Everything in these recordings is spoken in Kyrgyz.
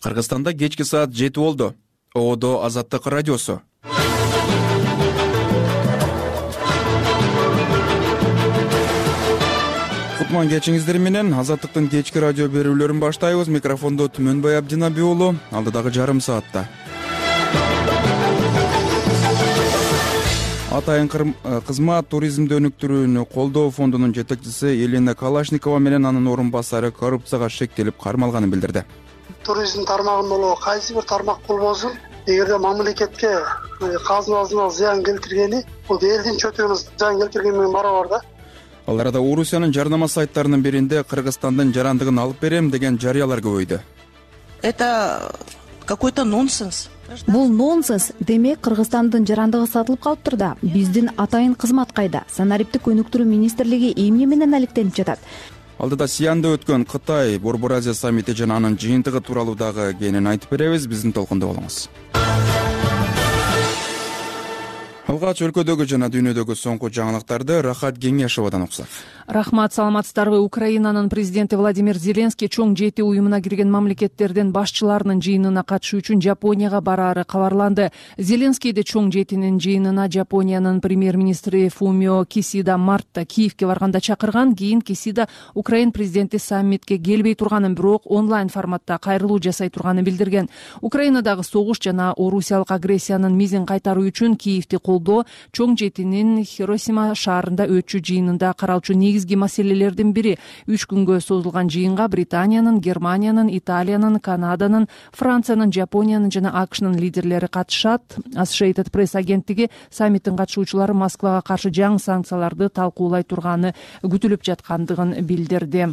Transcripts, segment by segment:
Кыргызстанда кечки саат 7 болду. ООД Азаттык радиосу. Кутман кечиңиздер менен Азаттыктын кечки радио берүүлөрүн баштайбыз. Микрофондо Түмөнбай Абдинаби уулу. Алдыдагы жарым саатта Атайын кызмат туризмди өнүктүрүүнү колдоо фондунун жетекчиси Елена Калашникова менен анын орун басары коррупцияга шектелип кармалганын билдирди. Туризм тармагында кайсы бир тармак болбосун, эгерде мамлекетке казынасына зыян келтиргени, бул элдин чөтүнө зыян келтирген менен барабар да. Ал арада Орусиянын жарнама сайттарынын биринде Кыргызстандын жарандыгын алып берем деген жарыялар көбөйдү. Это какой-то нонсенс. Бул нонсенс. Демек Кыргызстандын жарандыгы сатылып калыптыр да. Биздин атайын кызмат кайда? Санариптик өнүктүрүү министрлиги эмне менен алектенип жатат? Алдыда Сианда өткөн Кытай Борбор Азия саммити жана анын жыйынтыгы тууралуу дагы кенен айтып беребиз. Биздин толкунда болуңуз. Алгач өлкөдөгү жана дүйнөдөгү соңку жаңылыктарды Рахат Кеңешовадан уксак. Рахмат, саламатсыздарбы. Украинанын президенти Владимир Зеленский чоң жети уюмуна кирген мамлекеттердин башчыларынын жыйынына катышуу үчүн Жапонияга бараары кабарланды. Зеленский де чоң жетинин жыйынына Жапониянын премьер-министри Фумио Кисида мартта Киевге барганда чакырган. Кийин Кисида Украин президенти саммитке келбей турганын, бирок онлайн форматта кайрылуу жасай турганын билдирген. Украинадагы согуш жана орусиялык агрессиянын мизин кайтаруу үчүн Киевди колдоо чоң жетинин Хиросима шаарында өтчү жыйынында каралчу негизги маселелердин бири. 3 күнгө созулган жыйынга Британиянын, Германиянын, Италиянын, Канаданын, Франциянын, Жапониянын жана АКШнын лидерлери катышат. Associated Press агенттиги саммиттин катышуучулары Москвага каршы жаңы санкцияларды талкуулай турганы күтүлүп жаткандыгын билдирди.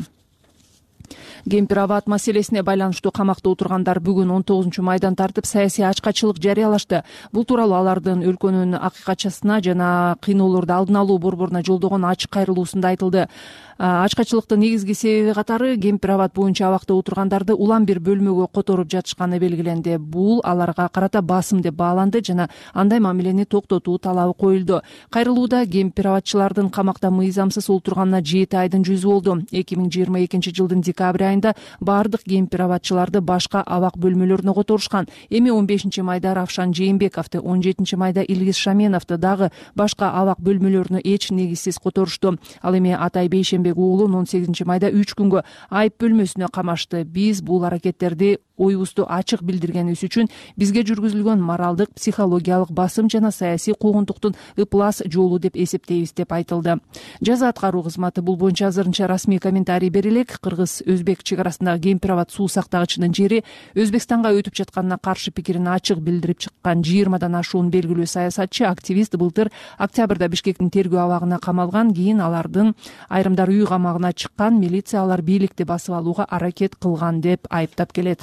Гемпирабад маселесине байланыштуу камакта отургандар бүгүн 19 майдан тартып саясий ачкачылык жарыялашты. Бул тууралуу алардын өлкөнүн акыйкатчысына жана кыйноолорду алдын алуу борборуна жолдогон ачык кайрылуусунда айтылды. Ачкачылыктын негизги себеби катары Гемпирабад боюнча абакта отургандарды улам бир бөлмөгө которуп жатышканы белгиленди. Бул аларга карата басым деп бааланды жана андай мамилени токтотуу талабы коюлду. Кайрылууда Гемпирабадчылардын камакта мыйзамсыз отурганына 7 айдын жүзү болду. 2022-жылдын декабрь айында бардык Гемпирабадчыларды башка абак бөлмөлөрүнө которушкан. Эми 15 майда Равшан Жээнбековду, 17-майда Илгиз Шаменовду дагы башка абак бөлмөлөрүнө эч негизсиз которушту. Ал эми Атай Бейшенбек уулун 18-майда 3 күнгө айып бөлмөсүнө камашты. Биз бул аракеттерди оюбузду ачык билдиргенибиз үчүн бизге жүргүзүлгөн моралдык, психологиялык басым жана саясий куугунтуктун ыплас жолу деп эсептейбиз деп айтылды. Жаза аткаруу кызматы бул боюнча азырынча расмий комментарий бере элек. Кыргыз-Өзбек чек арасындагы Гемпирабад суу сактагычынын жери Өзбекстанга өтүп жатканына каршы пикирин ачык билдирип чыккан 20дан ашуун белгилүү саясатчы, активист былтыр октябрда Бишкектин тергөө абагына камалган. Кийин алардын айрымдары үй камагына чыккан. Милиция алар бийликти басып алууга аракет кылган деп айыптап келет.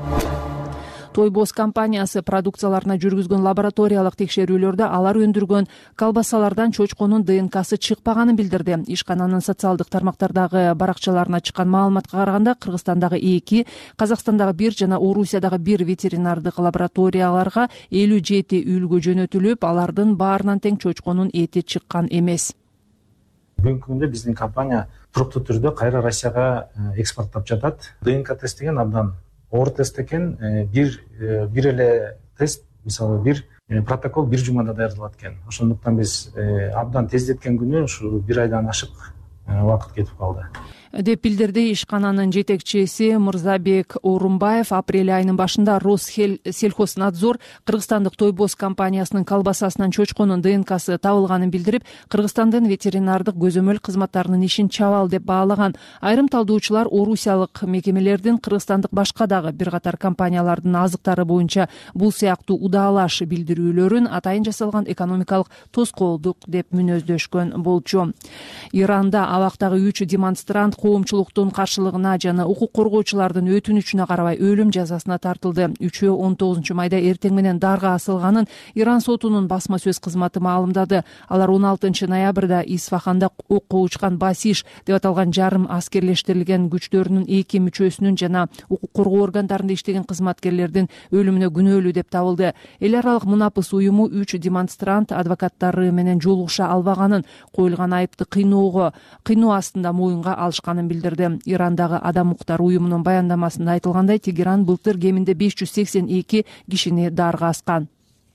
Тойбоз компаниясы продукцияларына жүргүзгөн лабораториялык текшерүүлөрдө алар өндүргөн колбасалардан чочконун ДНКсы чыкпаганын билдирди. Ишкананын социалдык тармактардагы баракчаларына чыккан маалыматка караганда, Кыргызстандагы 2, Казакстандагы 1 жана Орусиядагы 1 ветеринардык лабораторияларга 57 үлгү жөнөтүлүп, алардын баарынан тең чочконун эти чыккан эмес. Бүгүнкү күндө биздин компания туруктуу түрдө кайра Россияга экспорттоп жатат. ДНК тест деген абдан оор тест экен. Бир эле тест, мисалы бир протокол 1 жумада даярдалат экен. Ошондуктан биз абдан тездеткен күнү ушу 1 айдан ашык убакыт кетип калды деп билдирди ишкананын жетекчиси Мырзабек Орунбаев. Апрель айынын башында Россельхознадзор кыргызстандык Тойбоз компаниясынын колбасасынан чочконун ДНКсы табылганын билдирип, Кыргызстандын ветеринардык көзөмөл кызматтарынын ишин чабал деп баалаган. Айрым талдоочулар орусиялык мекемелердин Кыргызстандык башка дагы бир катар компаниялардын азыктары боюнча бул сыяктуу удаалаш билдирүүлөрүн атайын жасалган экономикалык тоскоолдук деп мүнөздөшкөн болчу. Иранда абактагы 3 демонстрант коомчулуктун каршылыгына жана укук коргоочулардын өтүнүчүнө карабай өлүм жазасына тартылды. 3-өө 19-майда эртең менен дарга асылганын Иран сотунун басма сөз кызматы маалымдады. Алар 16-ноябрда Исфаханда окко учкан Басиш деп аталган жарым аскерлештирилген күчтөрүнүн 2 мүчөсүнүн жана укук коргоо органдарында иштеген кызматкерлердин өлүмүнө күнөөлүү деп табылды. Эл аралык мунапыс уюму 3 демонстрант адвокаттары менен жолугуша албаганын, коюлган айыпты кыйноо астында моюнга алышкан жатканын билдирди. Ирандагы Адам укуктары уюмунун баяндамасында айтылгандай, Тегеран былтыр кеминде 582 кишини дарга аскан.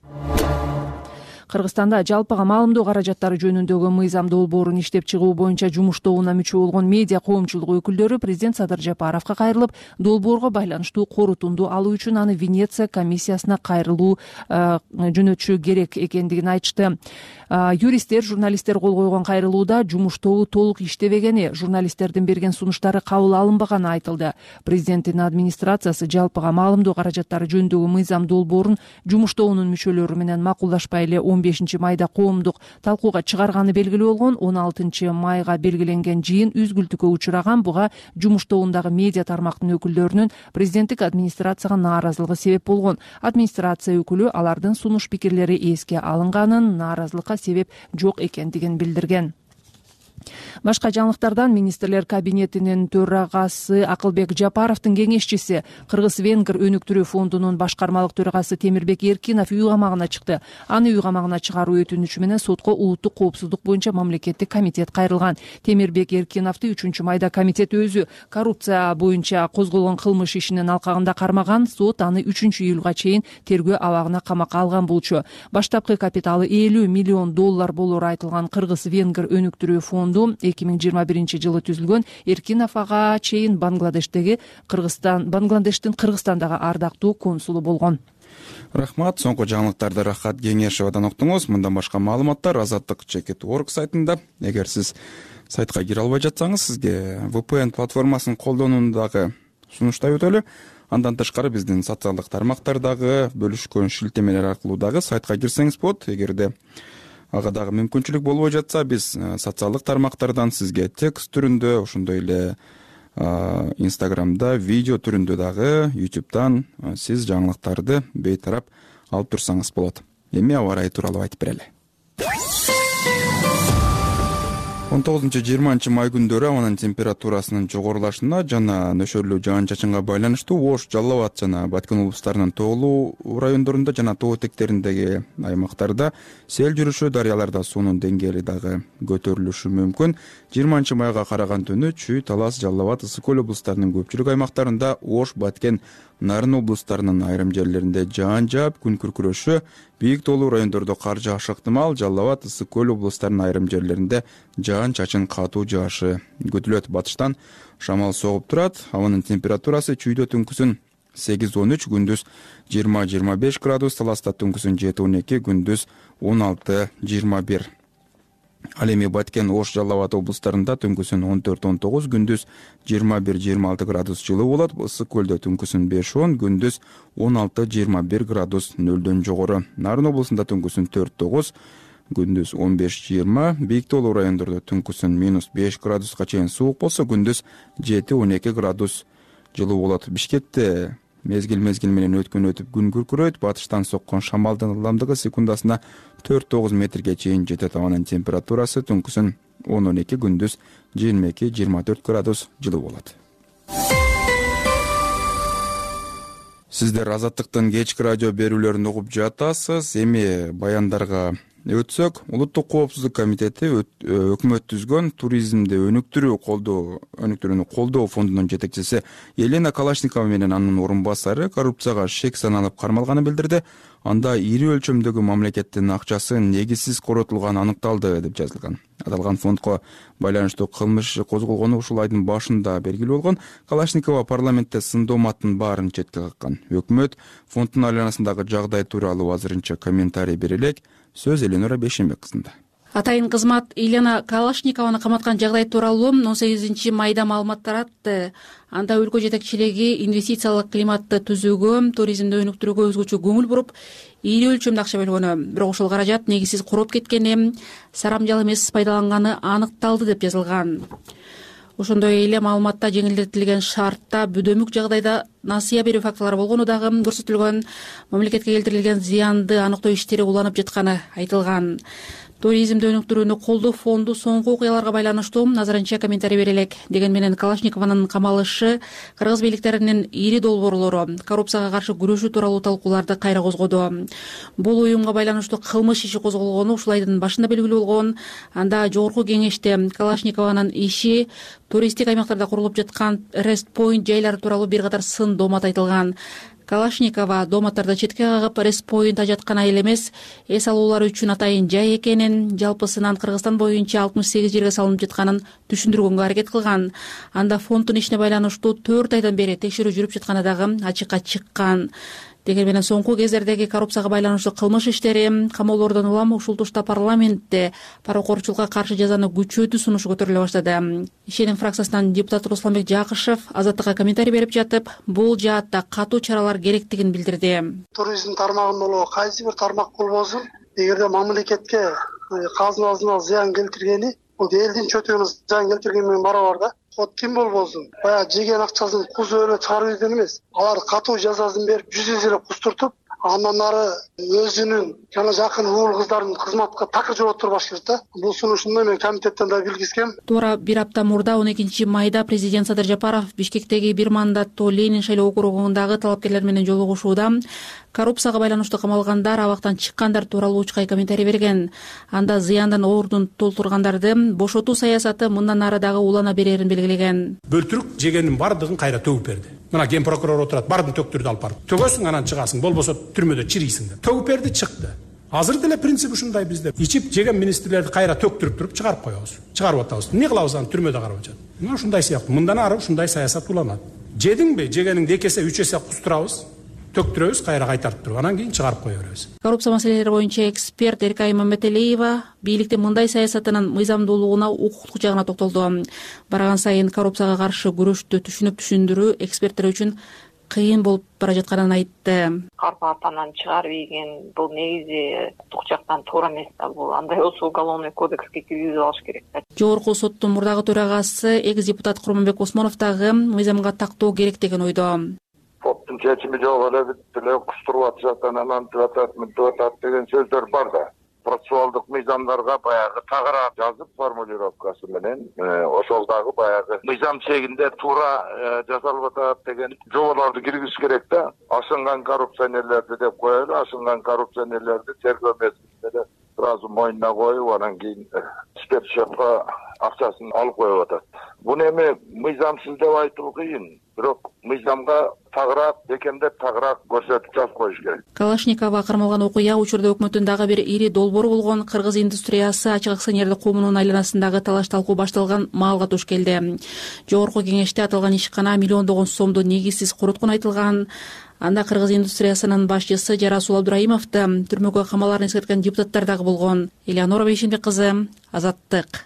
Кыргызстанда жалпыга маалымдоо каражаттары жөнүндөгү мыйзам долбоорун иштеп чыгуу боюнча жумуш тобуна мүчө болгон медиа коомчулук өкүлдөрү президент Садыр Жапаровго кайрылып, долбоорго байланыштуу корутунду алуу үчүн аны Венеция комиссиясына кайрылуу жөнөтүшү керек экендигин айтышты. Юристтер, журналисттер кол койгон кайрылууда жумуш тобу толук иштебегени, журналисттердин берген сунуштары кабыл алынбаганы айтылды. Президенттин администрациясы жалпыга маалымдоо каражаттары жөнүндөгү мыйзам долбоорун жумуш тобунун мүчөлөрү менен макулдашпай эле 15 майда коомдук талкууга чыгарганы белгилүү болгон. 16 майга белгиленген жыйын үзгүлтүккө учураган. Буга жумуш тобундагы медиа тармактын өкүлдөрүнүн президенттик администрацияга нааразылыгы себеп болгон. Администрация өкүлү алардын сунуш пикирлери эске алынганын, нааразылыкка себеп жок экендигин билдирген. Башка жаңылыктардан министрлер кабинетинин төрагасы Акылбек Жапаровдун кеңешчиси, Кыргыз-Венгр өнүктүрүү фондунун башкармалык төрагасы Темирбек Эркинов үй камагына чыкты. Аны үй камагына чыгаруу өтүнүчү менен сотко улуттук коопсуздук боюнча мамлекеттик комитет кайрылган. Темирбек Эркиновду 3 майда комитет өзү коррупция боюнча козголгон кылмыш ишинин алкагында кармаган. Сот аны 3 июлга чейин тергөө абагына камакка алган болчу. Баштапкы капиталы $50 миллион болору айтылган Кыргыз-Венгр өнүктүрүү фонду 2021 жылы түзүлгөн. Эркинов ага чейин Бангладештин Кыргызстандагы ардактуу консулу болгон. Рахмат. Соңку жаңылыктарды Рахат Кеңешевадан уктуңуз. Мындан башка маалыматтар Азаттык.org сайтында. Эгер сиз сайтка кире албай жатсаңыз, сизге VPN платформасын колдонуундагы сунуштап өтөлү. Андан тышкары биздин социалдык тармактардагы бөлүшкөн шилтемелер аркылуу дагы сайтка кирсеңиз болот. Эгерде ага дагы мүмкүнчүлүк болбой жатса, биз социалдык тармактардан сизге текст түрүндө, ошондой эле Инстаграмда видео түрүндө дагы, YouTube'дан сиз жаңылыктарды бейтарап алып турсаңыз болот. Эми аба ырайы тууралуу айтып берели. 19-20 май күндөрү абанын температурасынын жогорулашына жана нөшөрлүү жаан-чачынга байланыштуу Ош, Жалал Абад жана Баткен облустарынын тоолуу райондорунда жана тоо этектериндеги аймактарда сел жүрүшү, дарыяларда суунун деңгээли дагы көтөрүлүшү мүмкүн. 20 майга караган түнү Чүй, Талас, Жалал Абад, Ысык көл облустарынын көпчүлүк аймактарында, Ош, Баткен, Нарын облустарынын айрым жерлеринде жаан жаап, күн күркүрөшү, бийик тоолуу райондордо кар жаашы ыктымал. Жалал Абад, Ысык көл облустарынын айрым жерлеринде жаан-чачын катуу жаашы күтүлөт. Батыштан шамал согуп турат. Абанын температурасы Чүйдө түнкүсүн 8-13, күндүз 20-25 градус, Таласта түнкүсүн 7-12, күндүз 16-21. Ал эми Баткен, Ош, Жалал Абад облустарында түнкүсүн 14-19, күндүз 21-26 градус жылуу болот. Ысык көлдө түнкүсүн 5-10, күндүз 16-21 градус нөлдөн жогору. Нарын облусунда түнкүсүн 4-9, күндүз 15-20, бийик тоолуу райондордо түнкүсүн -5 градуска чейин суук болсо, күндүз 7-12 градус жылуу болот. Бишкекте мезгил менен өтүп күн күркүрөйт. Батыштан соккон шамалдын ылдамдыгы секундасына 4-9 метрге чейин жетет. Абанын температурасы түнкүсүн 10-12, күндүз 22-24 градус жылуу болот. Сиздер Азаттыктын кечки радио берүүлөрүн угуп жатасыз. Эми баяндарга өтсөк, Улуттук коопсуздук комитети өкмөт түзгөн туризмди өнүктүрүүнү колдоо фондунун жетекчиси Елена Калашникова менен анын орун басары коррупцияга шек саналып кармалганын билдирди. Анда ири өлчөмдөгү мамлекеттин акчасы негизсиз коротулганы аныкталды деп жазылган. Аталган фондко байланыштуу кылмыш козголгону ушул айдын башында белгилүү болгон. Калашникова парламентте сындооматтын баарын четке каккан. Өкмөт фонддун айланасындагы жагдай тууралуу азырынча комментарий бере элек. Сөз Эленора Бешенбек кызында. Атайын кызмат Елена Калашникованы каматкан жагдай тууралуу 18 майда маалымат таратты. Анда өлкө жетекчилиги инвестициялык климатты түзүүгө, туризмди өнүктүрүүгө өзгөчө көңүл буруп, ири өлчөмдө акча бөлгөнү, бирок ошол каражат негизсиз короп кеткени, сарамжал эмес пайдаланганы аныкталды деп жазылган. Ошондой эле маалыматта жеңилдетилген шартта бүдөмүк жагдайда насыя берүү фактылары болгону дагы көрсөтүлгөн. Мамлекетке келтирилген зыянды аныктоо иштери уланып жатканы айтылган. Туризмди өнүктүрүүнү колдоо фонду соңку окуяларга байланыштуу назарынча комментарий бере элек деген менен Калашникованын камалышы кыргыз бийликтеринин ири долбоорлору коррупцияга каршы күрөшүү тууралуу талкууларды кайра козгоду. Бул уюмга байланыштуу кылмыш иши козголгону ушул айдын башында белгилүү болгон. Анда жогорку кеңеште Калашникованын иши туристтик аймактарда курулуп жаткан Rest Point жайлары тууралуу бир катар сын доомат айтылган. Калашникова дооматтарды четке кагып Rest Point ажаткан айыл эмес, эс алуулар үчүн атайын жай экенин, жалпысынан Кыргызстан боюнча 68 жерге салынып жатканын түшүндүргөнгө аракет кылган. Анда фонддун ишине байланыштуу 4 айдан бери текшерүү жүрүп жатканы дагы ачыкка чыккан. Деген менен соңку кездердеги коррупцияга байланыштуу кылмыш иштери камоолордон улам ушул тушта парламентте паракорчулукка каршы жазаны күчөтүү сунушу көтөрүлө баштады. ИШНин фракциясынан депутат Русланбек Жакышев Азаттыкка комментарий берип жатып, бул жаатта катуу чаралар керектигин билдирди. Туризм тармагында болобу кайсы бир тармак болбосун, эгерде мамлекетке казынасына зыян келтиргени, бул элдин чөтүнө зыян келтирген менен барабар да. Вот ким болбосун, баягы жеген акчасын кузу эле чыгарып ийген эмес. Алар катуу жазасын берип, жүз эле кустуртуп, андан ары өзүнүн жана жакын уул кыздарын кызматка такыр жооп турбаш керек да. Бул сунушумду мен комитеттен да билгизгем. Туура бир апта мурда 12 майда президент Садыр Жапаров Бишкектеги бир мандаттуу Ленин шайлоо округундагы талапкерлер менен жолугушууда коррупцияга байланыштуу камалгандар, абактан чыккандар тууралуу учкай комментарий берген. Анда зыяндын ордун толтургандарды бошотуу саясаты мындан ары дагы улана берерин белгилеген. Бөлтүрүк жегенин бардыгын кайра төгүп берди. Мына ген прокурор отурат, бардын төктүрдү алып барып. Төгөсүң, анан чыгасың, болбосо түрмөдө чирийсиң деп. Төгүп берди, чыкты. Азыр деле принцип ушундай бизде. Ичип жеген министрлерди кайра төктүрүп туруп чыгарып коебуз. Чыгарып атабыз. Эмне кылабыз аны түрмөдө карап атат. Мына ушундай сыяктуу. Мындан ары ушундай саясат уланат. Жедиңби, жегениңди 2 эсе 3 эсе кустурабыз. Төктүрөбүз, кайра кайтартып туруп, анан кийин чыгарып кое беребиз. Коррупция маселелери боюнча эксперт Эркай Мамметалиева бийликтин мындай саясатынын мыйзамдуулугуна, укуктук жагына токтолду. Барган сайын коррупцияга каршы күрөштү түшүндүрүү эксперттер үчүн кыйын болуп бара жатканын айтты. Карпа атанан чыгарып ийген бул негизи укуктук жактан туура эмес да. Бул андай болсо уголовный кодекске киргизип алыш керек да. Жогорку соттун мурдагы төрагасы экс-депутат Курманбек Осмонов дагы мыйзамга тактоо керек деген ойдо. Соттун чечими жок эле бүт эле кустуруп атышат, анан антип атат, мынтип атат деген сөздөр бар да. Процессуалдык мыйзамдарга баягы тагыраак жазып формулировкасы менен ошол дагы баягы мыйзам чегинде туура жасалып атат деген жоболорду киргизиш керек да. Ашынган коррупционерлерди деп коелу, ашынган коррупционерлерди тергөө мезгилинде сразу мойнуна коюп, анан кийин спецсчетко акчасын алып коюп атат. Буну эми мыйзамсыз деп айтуу кыйын, бирок мыйзамга тагыраак, бекемдеп тагыраак көрсөтүп жазып коюш керек. Калашникова кармалган окуя учурда өкмөттүн дагы бир ири долбоору болгон кыргыз индустриясы ачык акционердик коомунун айланасындагы талаш-талкуу башталган маалга туш келди. Жогорку кеңеште аталган ишкана миллиондогон сомду негизсиз куруткун айтылган. Анда кыргыз индустриясынын башчысы Жарасул Абдураимовду түрмөгө камаларын эскерткен депутаттар дагы болгон. Элеонора Бейшенбек кызы, Азаттык.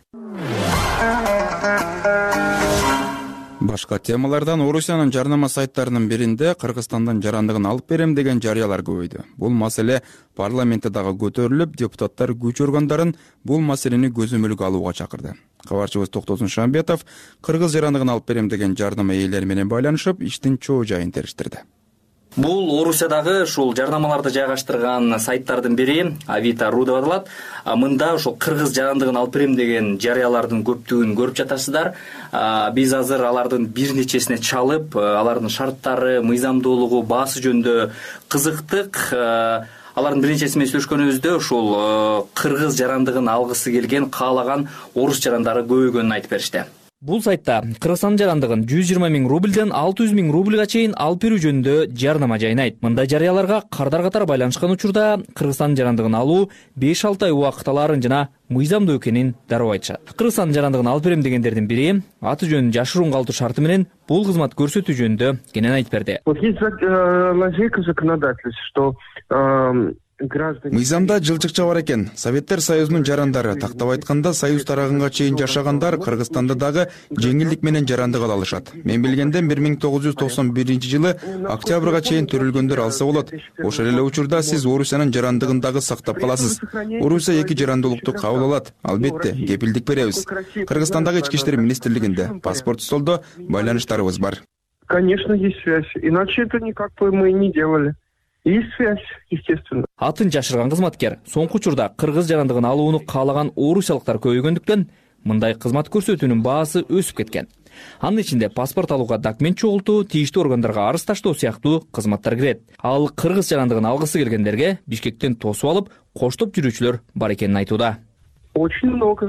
Башка темалардан Орусиянын жарнама сайттарынын биринде Кыргызстандан жарандыгын алып берем деген жарыялар көбөйдү. Бул маселе парламентте дагы көтөрүлүп, депутаттар күч органдарын бул маселени көзөмөлгө алууга чакырды. Кабарчыбыз Токтосун Шамбетов кыргыз жарандыгын алып берем деген жарнама ээлери менен байланышып, иштин чоо жайын териштирди. Бул Орусиядагы ушул жарнамаларды жайгаштырган сайттардын бири Авито.ру деп аталат. Мында ошол кыргыз жарандыгын алып берем деген жарыялардын көптүгүн көрүп жатасыздар. Биз азыр алардын бир нечесине чалып, алардын шарттары, мыйзамдуулугу, баасы жөнүндө кызыктык. Алардын бир нечеси менен сүйлөшкөнүбүздө ушул кыргыз жарандыгын алгысы келген, каалаган орус жарандары көбөйгөнүн айтып беришти. Бул сайтта Кыргызстан жарандыгын 120 000 рубльден 600 000 рубльга чейин алып берүү жөнүндө жарнама жайнайт. Мындай жарыяларга кардар катар байланышкан учурда Кыргызстан жарандыгын алуу 5-6 ай убакыт аларын жана мыйзамдуу экенин дароо айтышат. Кыргызстан жарандыгын алып берем дегендердин бири аты жөнүн жашыруун калтыруу шарты менен бул кызмат көрсөтүү жөнүндө кенен айтып берди. Вот есть лазейка законодательства, что Мыйзамда жылчыкча бар экен. Советтер Союзунун жарандары, тактап айтканда Союз тарагынга чейин жашагандар Кыргызстанда дагы жеңилдик менен жарандык ала алышат. Мен билгенден 1991-жылы октябрга чейин төрөлгөндөр алса болот. Ошол эле учурда сиз Орусиянын жарандыгын дагы сактап каласыз. Орусия 2 жарандуулукту кабыл алат. Албетте, кепилдик беребиз. Кыргызстандагы ички иштер министрлигинде паспорт столдо байланыштарыбыз бар. Конечно, есть связь. Иначе это никак бы мы не делали. Есть связь, естественно. Атын жашырган кызматкер соңку учурда кыргыз жарандыгын алууну каалаган орусиялыктар көбөйгөндүктөн мындай кызмат көрсөтүүнүн баасы өсүп кеткен. Анын ичинде паспорт алууга документ чогултуу, тийиштүү органдарга арыз таштоо сыяктуу кызматтар кирет. Ал кыргыз жарандыгын алгысы келгендерге Бишкектен тосуп алып, коштоп жүрүүчүлөр бар экенин айтууда. Очень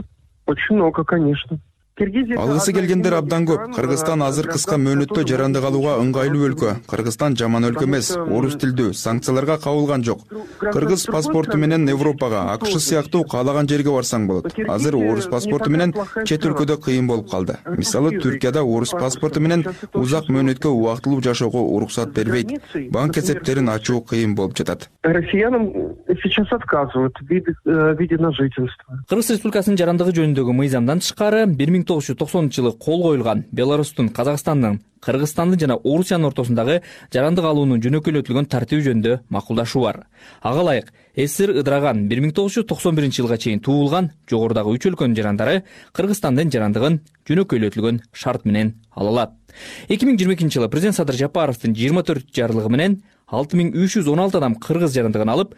много, конечно. Алгысы келгендер абдан көп. Кыргызстан азыр кыска мөөнөттө жарандык алууга ыңгайлуу өлкө. Кыргызстан жаман өлкө эмес, орус тилдүү, санкцияларга кабылган жок. Кыргыз паспорту менен Европага, АКШ сыяктуу каалаган жерге барсаң болот. Азыр орус паспорту менен чет өлкөдө кыйын болуп калды. Мисалы, Түркияда орус паспорту менен узак мөөнөткө убактылуу жашоого уруксат бербейт. Банк эсептерин ачуу кыйын болуп жатат. Россиянам сейчас отказывают в виде на жительство. Кыргыз Республикасынын жарандыгы жөнүндөгү мыйзамдан тышкары 1990-жылы кол коюлган Беларустун, Казакстандын, Кыргызстандын жана Орусиянын ортосундагы жарандык алуунун жөнөкөйлөтүлгөн тартиби жөнүндө макулдашуу бар. Ага ылайык СССР ыдыраган 1991-жылга чейин туулган жогорудагы 3 өлкөнүн жарандары Кыргызстандын жарандыгын жөнөкөйлөтүлгөн шарт менен ала алат. 2022-жылы президент Садыр Жапаровдун 24 жарлыгы менен 6316 адам кыргыз жарандыгын алып,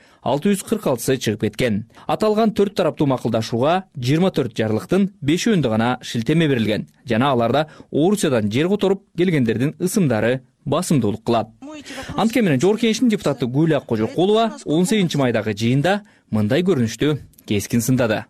646сы чыгып кеткен. Аталган 4 тараптуу макулдашууга 24 жарлыктын 5-өндө гана шилтеме берилген. Жана аларда Орусиядан жер которуп келгендердин ысымдары басымдуулук кылат. Анткени менен Жогорку Кеңештин депутаты Гүлия Кожокулова 18-майдагы жыйында мындай көрүнүштү кескин сындады.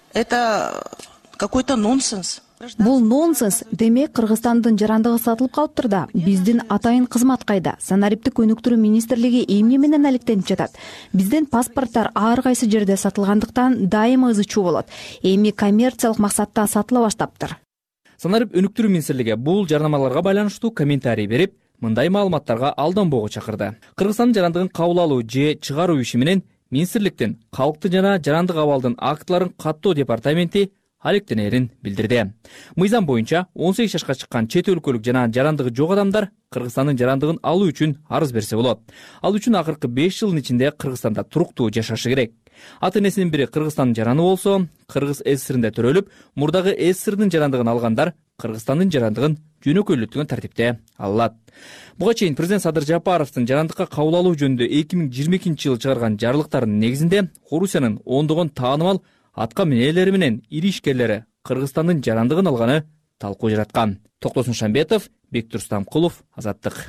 Это какой-то нонсенс. Бул нонсенс. Демек Кыргызстандын жарандыгы сатылып калыптыр да. Биздин атайын кызмат кайда? Санариптик өнүктүрүү министрлиги эмне менен алектенип жатат? Биздин паспорттор ар кайсы жерде сатылгандыктан дайыма ызы чуу болот. Эми коммерциялык максатта сатыла баштаптыр. Санарип өнүктүрүү министрлиги бул жарнамаларга байланыштуу комментарий берип, мындай маалыматтарга алданбоого чакырды. Кыргызстандын жарандыгын кабыл алуу же чыгаруу иши менен министрликтин калктын жана жарандык абалдын актыларын каттоо департаменти алектенерин билдирди. Мыйзам боюнча 18 жашка чыккан чет өлкөлүк жана жарандыгы жок адамдар Кыргызстандын жарандыгын алуу үчүн арыз берсе болот. Ал үчүн акыркы 5 жылдын ичинде Кыргызстанда туруктуу жашашы керек. Ата энесинин бири Кыргызстандын жараны болсо, Кыргыз СССРинде төрөлүп, мурдагы СССРдин жарандыгын алгандар Кыргызстандын жарандыгын жөнөкөйлөтүлгөн тартипте алат. Буга чейин президент Садыр Жапаровдун жарандыкка кабыл алуу жөнүндө 2022-жылы чыгарган жарлыктарынын негизинде Орусиянын ондогон таанымал атка минелери менен ири ишкерлери Кыргызстандын жарандыгын алганы талкуу жараткан. Токтосун Шамбетов, Бектур Стамкулов, Азаттык.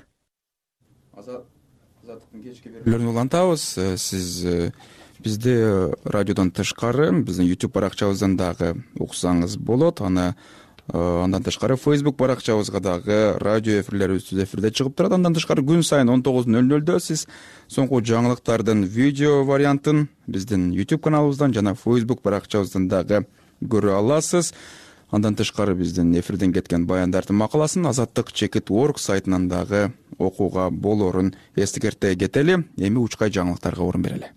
Азаттыктын кечки берүүлөрүн улантабыз. Сиз бизди радиодон тышкары, биздин YouTube баракчабыздан дагы уксаңыз болот. Андан тышкары Facebook баракчабызга дагы радио эфирлерибиз түз эфирде чыгып турат. Андан тышкары күн сайын 19:00 сиз соңку жаңылыктардын видео вариантын биздин YouTube каналыбыздан жана Facebook баракчабыздан дагы көрө аласыз. Андан тышкары биздин эфирден кеткен баяндардын макаласын Азаттык.org сайтынан дагы окууга болорун эскерте кетели. Эми учкай жаңылыктарга орун берели.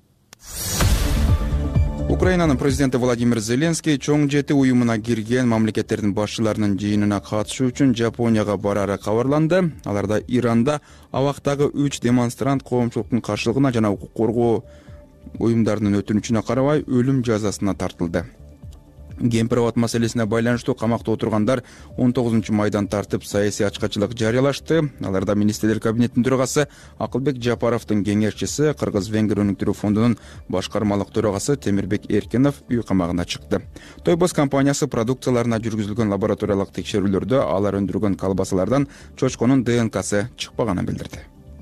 Украинанын президенти Владимир Зеленский чоң жети уюмуна кирген мамлекеттердин башчыларынын жыйынына катышуу үчүн Жапонияга барары кабарланды. Аларда Иранда абактагы 3 демонстрант коомчулуктун каршылыгына жана укук коргоо уюмдарынын өтүнүчүнө карабай өлүм жазасына тартылды. Кемпир-абад маселесине байланыштуу камакта отургандар 19-майдан тартып саясий ачкачылык жарыялашты. Аларда министрлер кабинетинин төрагасы Акылбек Жапаровдун кеңешчиси, Кыргыз-Венгер өнүктүрүү фондунун башкармалык төрагасы Темирбек Эркенов үй камагына чыкты. Тойбос компаниясы продукцияларына жүргүзүлгөн лабораториялык текшерүүлөрдө алар өндүргөн колбасалардан чочконун ДНКсы чыкпаганын билдирди.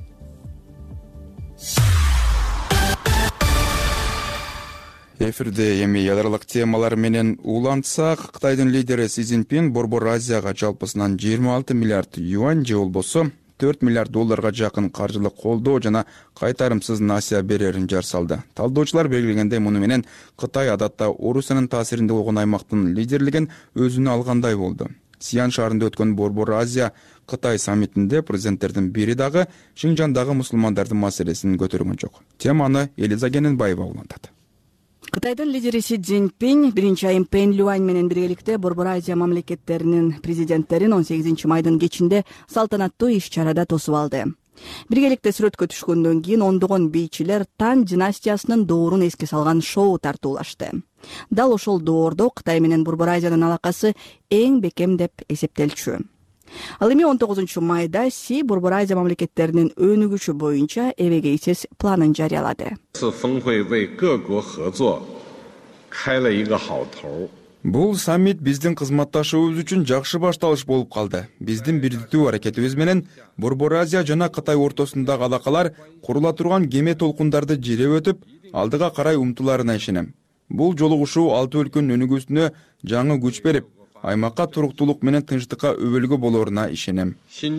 Эфирде эми ядралык темалар менен улантсак, Кытайдын лидери Си Цзиньпин Борбор Азияга жалпысынан 26 миллиард юань же болбосо 4 миллиард долларга жакын каржылык колдоо жана кайтарымсыз насыя берерин жар салды. Талдоочулар белгилегендей, муну менен Кытай адатта Орусиянын таасиринде болгон аймактын лидерлигин өзүнө алгандай болду. Сиан шаарында өткөн Борбор Азия Кытай саммитинде президенттердин бири дагы Шинжандагы мусулмандардын маселесин көтөргөн жок. Теманы Элиза Кененбаева улантат. Кытайдын лидери Си Цзиньпин биринчи айым Пен Люань менен биргеликте Борбор Азия мамлекеттеринин президенттерин 18-майдын кечинде салтанаттуу иш-чарада тосуп алды. Биргеликте сүрөткө түшкөндөн кийин ондогон бийчилер Тан династиясынын доорун эске салган шоу тартуулашты. Дал ошол доордо Кытай менен Борбор Азиянын алакасы эң бекем деп эсептелчү. Ал эми 19 майда Си Борбор Азия мамлекеттеринин өнүгүшү боюнча эбегейсиз планын жарыялады. Бул саммит биздин кызматташуубуз үчүн жакшы башталыш болуп калды. Биздин бирдиктүү аракетибиз менен Борбор Азия жана Кытай ортосундагы алакалар курула турган кеме толкундарды жиреп өтүп, алдыга карай умтуларына ишенем. Бул жолугушуу алты өлкөнүн өнүгүүсүнө жаңы күч берип, аймакка туруктуулук менен тынчтыкка өбөлгө болоруна ишенем.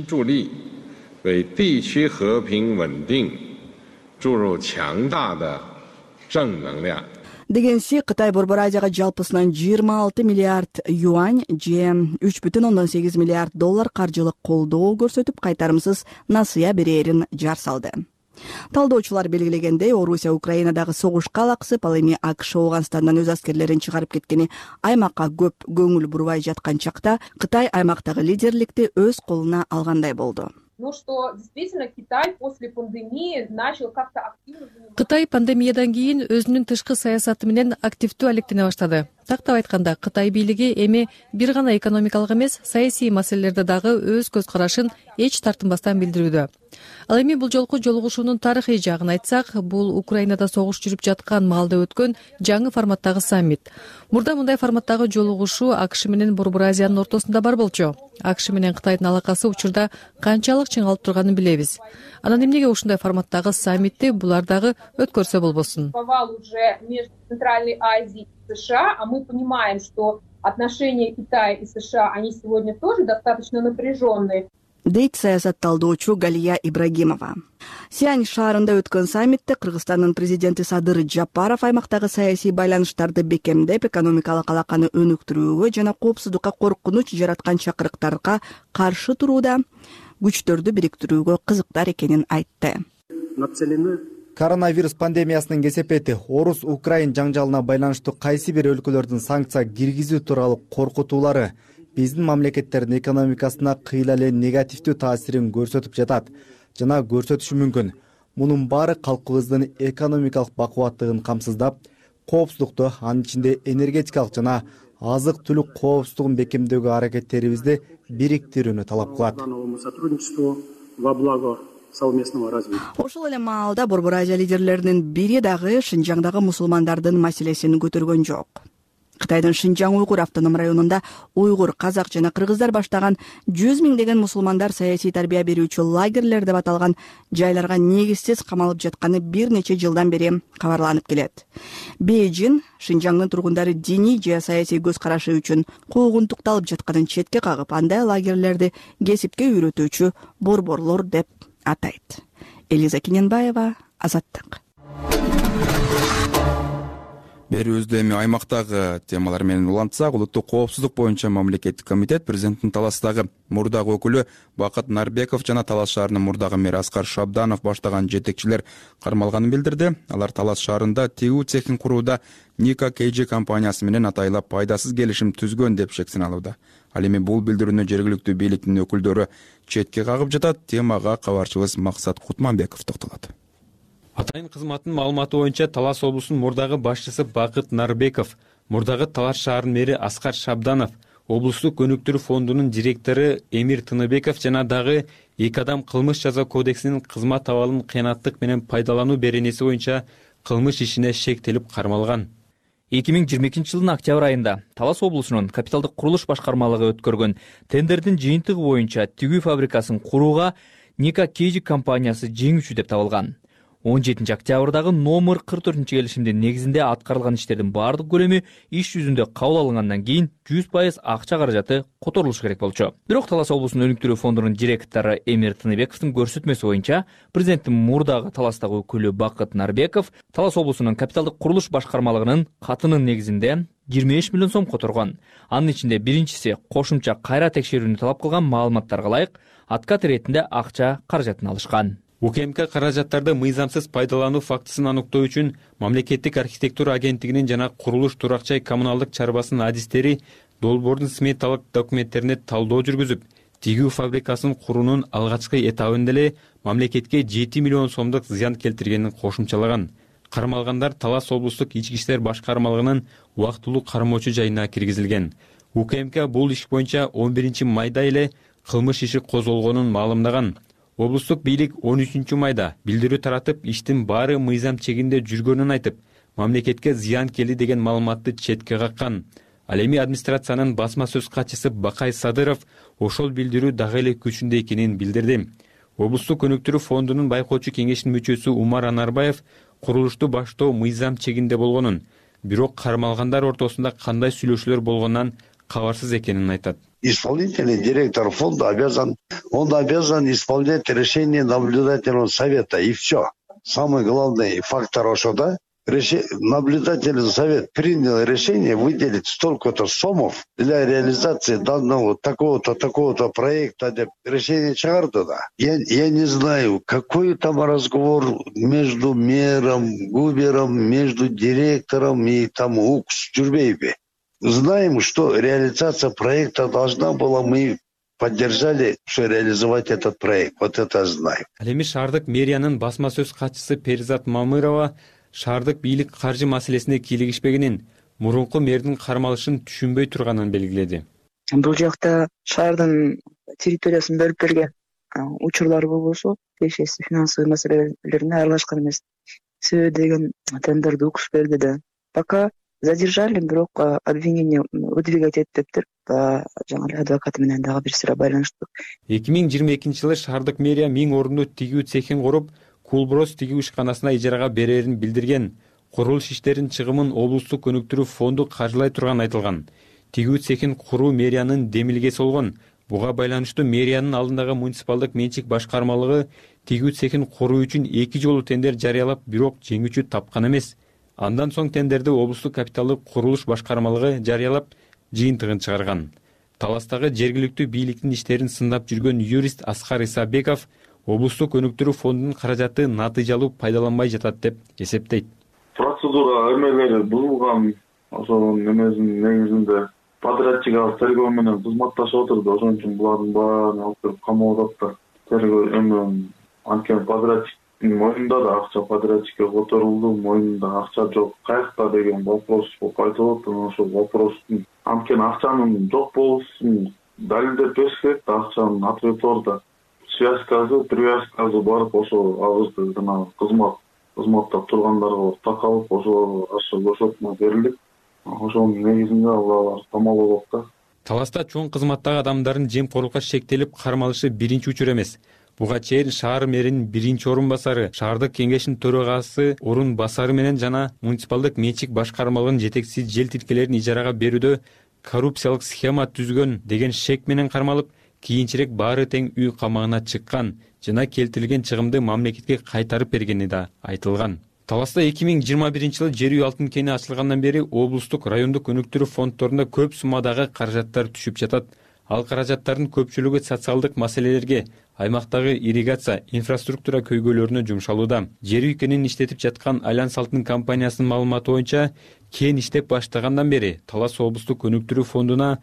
Деген Си Кытай Борбор Азияга жалпысынан 26 миллиард юань же 3,8 миллиард доллар каржылык колдоо көрсөтүп, кайтарымсыз насыя берерин жар салды. Талдоочулар белгилегендей, Орусия Украинадагы согушка алаксып, ал эми АКШ Ооганстандан өз аскерлерин чыгарып кеткени аймакка көп көңүл бурбай жаткан чакта Кытай аймактагы лидерликти өз колуна алгандай болду. Что действительно Китай после пандемии начал как-то активно... Кытай пандемиядан кийин өзүнүн тышкы саясаты менен активдүү алектене баштады. Тактап айтканда, Кытай бийлиги эми бир гана экономикалык эмес, саясий маселелерде дагы өз көз карашын эч тартынбастан билдирүүдө. Ал эми бул жолку жолугушуунун тарыхый жагын айтсак, бул Украинада согуш жүрүп жаткан маалда өткөн жаңы форматтагы саммит. Мурда мындай форматтагы жолугушуу АКШ менен Борбор Азиянын ортосунда бар болчу. АКШ менен Кытайдын алакасы учурда канчалык чыңалып турганын билебиз. Анан эмнеге ушундай форматтагы саммитти булар дагы өткөрсө болбосун? Уже между Центральной Азией и США, а мы понимаем, что отношения Китая и США, они сегодня тоже достаточно напряженные. Дейт саясат талдоочу Галия Ибрагимова. Сиань шаарында өткөн саммитте Кыргызстандын президенти Садыр Жапаров аймактагы саясий байланыштарды бекемдеп, экономикалык алаканы өнүктүрүүгө жана коопсуздукка коркунуч жараткан чакырыктарга каршы турууда күчтөрдү бириктирүүгө кызыктар экенин айтты. Коронавирус пандемиясынын кесепети Орус-Украин жаңжалына байланыштуу кайсы бир өлкөлөрдүн санкция киргизүү тууралуу коркутуулары биздин мамлекеттердин экономикасына кыйла эле негативдүү таасирин көрсөтүп жатат жана көрсөтүшү мүмкүн. Мунун баары калкыбыздын экономикалык бакубаттыгын камсыздап, коопсуздукту, анын ичинде энергетикалык жана азык-түлүк коопсуздугун бекемдөөгө аракеттерибизди бириктирүүнү талап кылат. Ошол эле маалда Борбор Азия лидерлеринин бири дагы Шинжаңдагы мусулмандардын маселесин көтөргөн жок. Кытайдын Шинжаң уйгур автоном районунда уйгур, казак жана кыргыздар баштаган 100 миңдеген мусулмандар саясий тарбия берүүчү лагерлер деп аталган жайларга негизсиз камалып жатканы бир нече жылдан бери кабарланып келет. Бейжин Шинжаңдын тургундары диний же саясий көз карашы үчүн куугунтукталып жатканын четке кагып, андай лагерлерди кесипке үйрөтүүчү борборлор деп атайт. Элиза Кененбаева, Азаттык. Берүүбүздө эми аймактагы темалар менен улантсак, улуттук коопсуздук боюнча мамлекеттик комитет президенттин Таластагы мурдагы өкүлү Бакыт Нарбеков жана Талас шаарынын мурдагы мэри Аскар Шабданов баштаган жетекчилер кармалганын билдирди. Алар Талас шаарында тигүү цехин курууда Ника KG компаниясы менен атайлап пайдасыз келишим түзгөн деп шек сыналууда. Ал эми бул билдирүүнү жергиликтүү бийликтин өкүлдөрү четке кагып жатат. Темага кабарчыбыз Максат Кутманбеков токтолот. Атайын кызматтын маалыматы боюнча Талас облусунун мурдагы башчысы Бакыт Нарбеков, мурдагы Талас шаарынын мэри Аскар Шабданов, облустук өнүктүрүү фондунун директору Эмир Тыныбеков жана дагы 2 адам кылмыш жаза кодексинин кызмат абалын кыянаттык менен пайдалануу беренеси боюнча кылмыш ишине шектелип кармалган. 2022 жылдын октябрь айында Талас облусунун капиталдык курулуш башкармалыгы өткөргөн тендердин жыйынтыгы боюнча тигүү фабрикасын курууга Ника KG компаниясы жеңүүчү деп табылган. 17 октябрдагы номер 44 келишимдин негизинде аткарылган иштердин баардык көлөмү иш жүзүндө кабыл алынгандан кийин 100% акча каражаты которулушу керек болчу. Бирок Талас облусунун өнүктүрүү фондунун директору Эмир Тыныбековдун көрсөтмөсү боюнча президенттин мурдагы Таластагы өкүлү Бакыт Нарбеков Талас облусунун капиталдык курулуш башкармалыгынын катынын негизинде 25 миллион сом которгон. Анын ичинде биринчиси кошумча кайра текшерүүнү талап кылган маалыматтарга ылайык откат иретинде акча каражатын алышкан. УКМК каражаттарды мыйзамсыз пайдалануу фактысын аныктоо үчүн мамлекеттик архитектура агенттигинин жана курулуш турак-жай коммуналдык чарбасынын адистери долбоордун сметалык документтерине талдоо жүргүзүп, тигүү фабрикасын куруунун алгачкы этабында эле мамлекетке 7 миллион сомдук зыян келтиргенин кошумчалаган. Кармалгандар Талас облустук ички иштер башкармалыгынын убактылуу кармоочу жайына киргизилген. УКМК бул иш боюнча 11 майда эле кылмыш иши козголгонун маалымдаган. Облустук бийлик 13 майда билдирүү таратып, иштин баары мыйзам чегинде жүргөнүн айтып, мамлекетке зыян келди деген маалыматты четке каккан. Ал эми администрациянын басма сөз катчысы Бакай Садыров ошол билдирүү дагы эле күчүндө экенин билдирди. Облустук өнүктүрүү фондунун байкоочу кеңешинин мүчөсү Умар Анарбаев курулушту баштоо мыйзам чегинде болгонун, бирок кармалгандар ортосунда кандай сүйлөшүүлөр болгонунан кабарсыз экенин айтат. Исполнительный директор фонда он обязан исполнять решение наблюдательного совета, и все. Самый главный фактор ошода. Наблюдательный совет принял решение выделить столько-то сомов для реализации данного такого-то проекта. Решение чыгарды да. Я не знаю, какой там разговор между мэром, губером, между директором и там УКС жүрбейби. Знаем, что реализация проекта должна была, мы поддержали, что реализовать этот проект. Вот это знаю. Ал эми шаардык мэриянын басма сөз катчысы Перизат Мамырова шаардык бийлик каржы маселесине кийлигишпегенин, мурунку мэрдин кармалышын түшүнбөй турганын белгиледи. Бул жакта шаардын территориясын бөлүп берген учурлар болбосо, тиешеси финансовый маселелерине аралашкан эмес. Себеби деген тендерди УКС берди да. Пока задержали, бирок обвинение выдвигать этиптир. Жаңы эле адвокаты менен дагы бир сыйра байланыштык. 2022-жылы шаардык мэрия 1000 орунду тигүү цехин куруп, Кулброс тигүү ишканасына ижарага берерин билдирген. Курулуш иштеринин чыгымын облустук өнүктүрүү фонду каржылай турганы айтылган. Тигүү цехин куруу мэриянын демилгеси болгон. Буга байланыштуу мэриянын алдындагы муниципалдык менчик башкармалыгы тигүү цехин куруу үчүн 2 жолу тендер жарыялап, бирок жеңүүчү тапкан эмес. Андан соң тендерди облустук капиталдык курулуш башкармалыгы жарыялап, жыйынтыгын чыгарган. Таластагы жергиликтүү бийликтин иштерин сындап жүргөн юрист Аскар Исабеков облустук өнүктүрүү фондунун каражаты натыйжалуу пайдаланбай жатат деп эсептейт. Процедура эмелери бузулган, ошонун эмесинин негизинде подрядчик тергөө менен кызматташып отурду. Ошон үчүн булардын баарын алып келип камап атат. Тергөө эми анткени подрядчиктин мойнунда да акча, подрядчикке которулду, мойнунда акча жок. Каякта деген вопрос болуп айтылып атат. Ошол вопростун анткени акчанын жок болуусун далилдеп бериш керек да, акчанын ответордо связкасы, привязкасы барып, ошо азыркы жана кызматтап тургандарга такалып, ошо бошотма берилип, ошонун негизинде алар камалып болот да. Таласта чоң кызматтагы адамдардын жемкорлукка шектелип кармалышы биринчи учур эмес. Буга чейин шаар мэринин биринчи орун басары, шаардык кеңештин төрагасы орун басары менен жана муниципалдык менчик башкармалыгынын жетекчиси жер тилкелерин ижарага берүүдө коррупциялык схема түзгөн деген шек менен кармалып, кийинчерээк баары тең үй камагына чыккан жана келтирилген чыгымды мамлекетке кайтарып бергени да айтылган. Таласта 2021-жылы жер үй алтын кени ачылгандан бери облустук, райондук өнүктүрүү фонддорунда көп суммадагы каражаттар түшүп жатат. Ал каражаттардын көпчүлүгү социалдык маселелерге, аймактагы ирригация, инфраструктура көйгөйлөрүнө жумшалууда. Жер үй кенин иштетип жаткан Альянс алтын компаниясынын маалыматы боюнча, кен иштеп баштагандан бери Талас облустук өнүктүрүү фондуна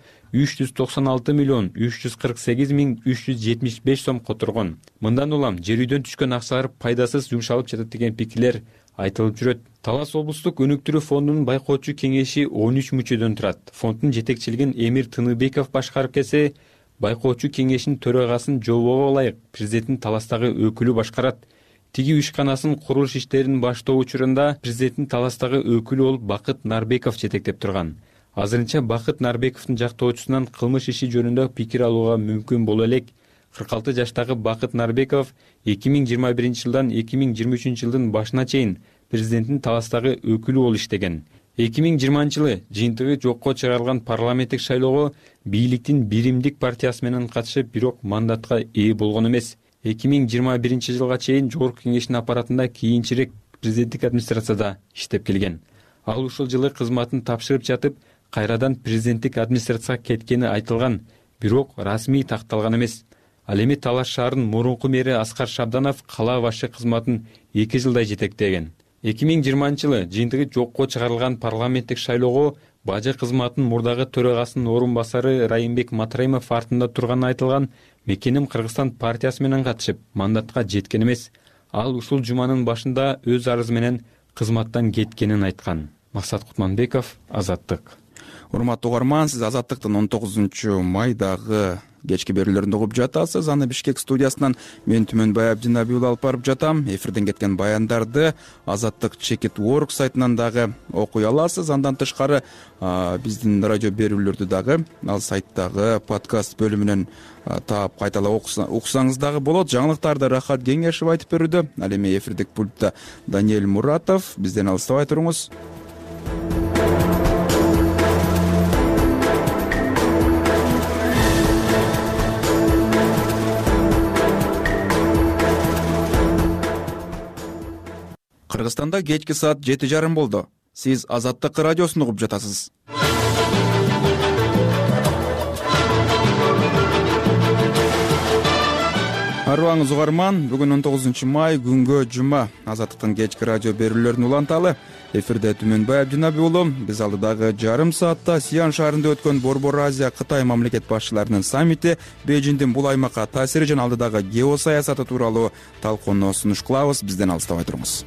396 миллион 348 миң 375 сом которгон. Мындан улам жер үйдөн түшкөн акчалар пайдасыз жумшалып жатат деген пикирлер айтылып жүрөт. Талас облустук өнүктүрүү фондунун байкоочу кеңеши 13 мүчөдөн турат. Фонддун жетекчилигин Эмир Тыныбеков башкарып келсе, байкоочу кеңештин төрагасын жобого ылайык президенттин Таластагы өкүлү башкарат. Тигүү ишканасын курулуш иштерин баштоо учурунда президенттин Таластагы өкүлү болуп Бакыт Нарбеков жетектеп турган. Азырынча Бакыт Нарбековдун жактоочусунан кылмыш иши жөнүндө пикир алууга мүмкүн боло элек. 46 жаштагы Бакыт Нарбеков 2021-жылдан 2023-жылдын башына чейин президенттин Таластагы өкүлү болуп иштеген. 2020-жылы жыйынтыгы жокко чыгарылган парламенттик шайлоого бийликтин Биримдик партиясы менен катышып, бирок мандатка ээ болгон эмес. 2021-жылга чейин жогорку кеңештин аппаратында, кийинчерээк президенттик администрацияда иштеп келген. Ал ушул жылы кызматын тапшырып жатып, кайрадан президенттик администрацияга кеткени айтылган, бирок расмий такталган эмес. Ал эми Талас шаарынын мурунку мэри Аскар Шабданов кала башы кызматын 2 жылдай жетектеген. 2020-жылы жыйынтыгы жокко чыгарылган парламенттик шайлоого бажы кызматынын мурдагы төрагасынын орун басары Райымбек Матраимов артында турганы айтылган Мекеним Кыргызстан партиясы менен катышып, мандатка жеткен эмес. Ал ушул жуманын башында өз арызы менен кызматтан кеткенин айткан. Максат Кутманбеков, Азаттык. Урматтуу угарман, сиз Азаттыктын 19 майдагы кечки берүүлөрүндө угуп жатасыз. Аны Бишкек студиясынан мен Түмөнбай Абдинабий уулу алып барып жатам. Эфирден кеткен баяндарды Азаттык Чекит.org сайтынан дагы окуй аласыз. Андан тышкары биздин радио берүүлөрдү дагы ал сайттагы подкаст бөлүмүнөн таап кайталап уксаңыз дагы болот. Жаңылыктарды Рахат Кеңешев айтып берүүдө. Ал эми эфирдик пультта Даниэль Муратов. Бизден алыстабай туруңуз. Кыргызстанда кечки саат 7:30 болду. Сиз Азаттык радиосун угуп жатасыз. Арыбаңыз угарман, бүгүн 19 май күнгө жума. Азаттыктын кечки радио берүүлөрүн уланталы. Эфирде Түмөнбай Абдинабий уулу. Биз алдыдагы жарым саатта Сиан шаарында өткөн Борбор Азия Кытай мамлекет башчыларынын саммити, Бейжиңдин бул аймакка таасири жана алдыдагы геосаясаты тууралуу талкууну сунуш кылабыз. Бизден алыстабай туруңуз.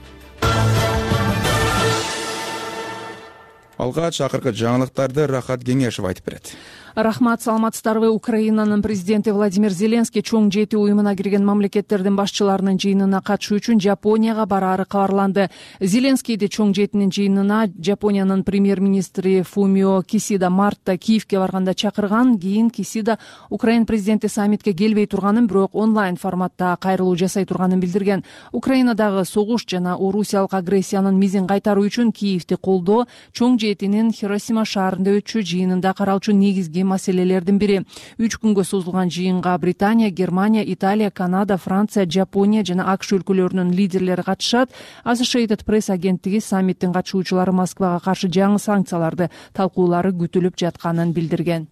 Алгач акыркы жаңылыктарды Рахат Кеңешев айтып берет. Рахмат, саламатсыздарбы. Украинанын президенти Владимир Зеленский чоң жети уюмуна кирген мамлекеттердин башчыларынын жыйынына катышуу үчүн Жапонияга бараары кабарланды. Зеленскийди чоң жетинин жыйынына Жапониянын премьер-министри Фумио Кисида мартта Киевке барганда чакырган. Кийин Кисида Украин президенти саммитке келбей турганын, бирок онлайн форматта кайрылуу жасай турганын билдирген. Украинадагы согуш жана орусиялык агрессиянын мизин кайтаруу үчүн Киевди колдоо чоң жетинин Хиросима шаарында өтчү жыйынында каралчу негизги маселелердин бири. 3 күнгө созулган жыйынга Британия, Германия, Италия, Канада, Франция, Жапония жана АКШ өлкөлөрүнүн лидерлери катышат. Associated Press агенттиги саммиттин катышуучулары Москвага каршы жаңы санкцияларды талкуулары күтүлүп жатканын билдирген.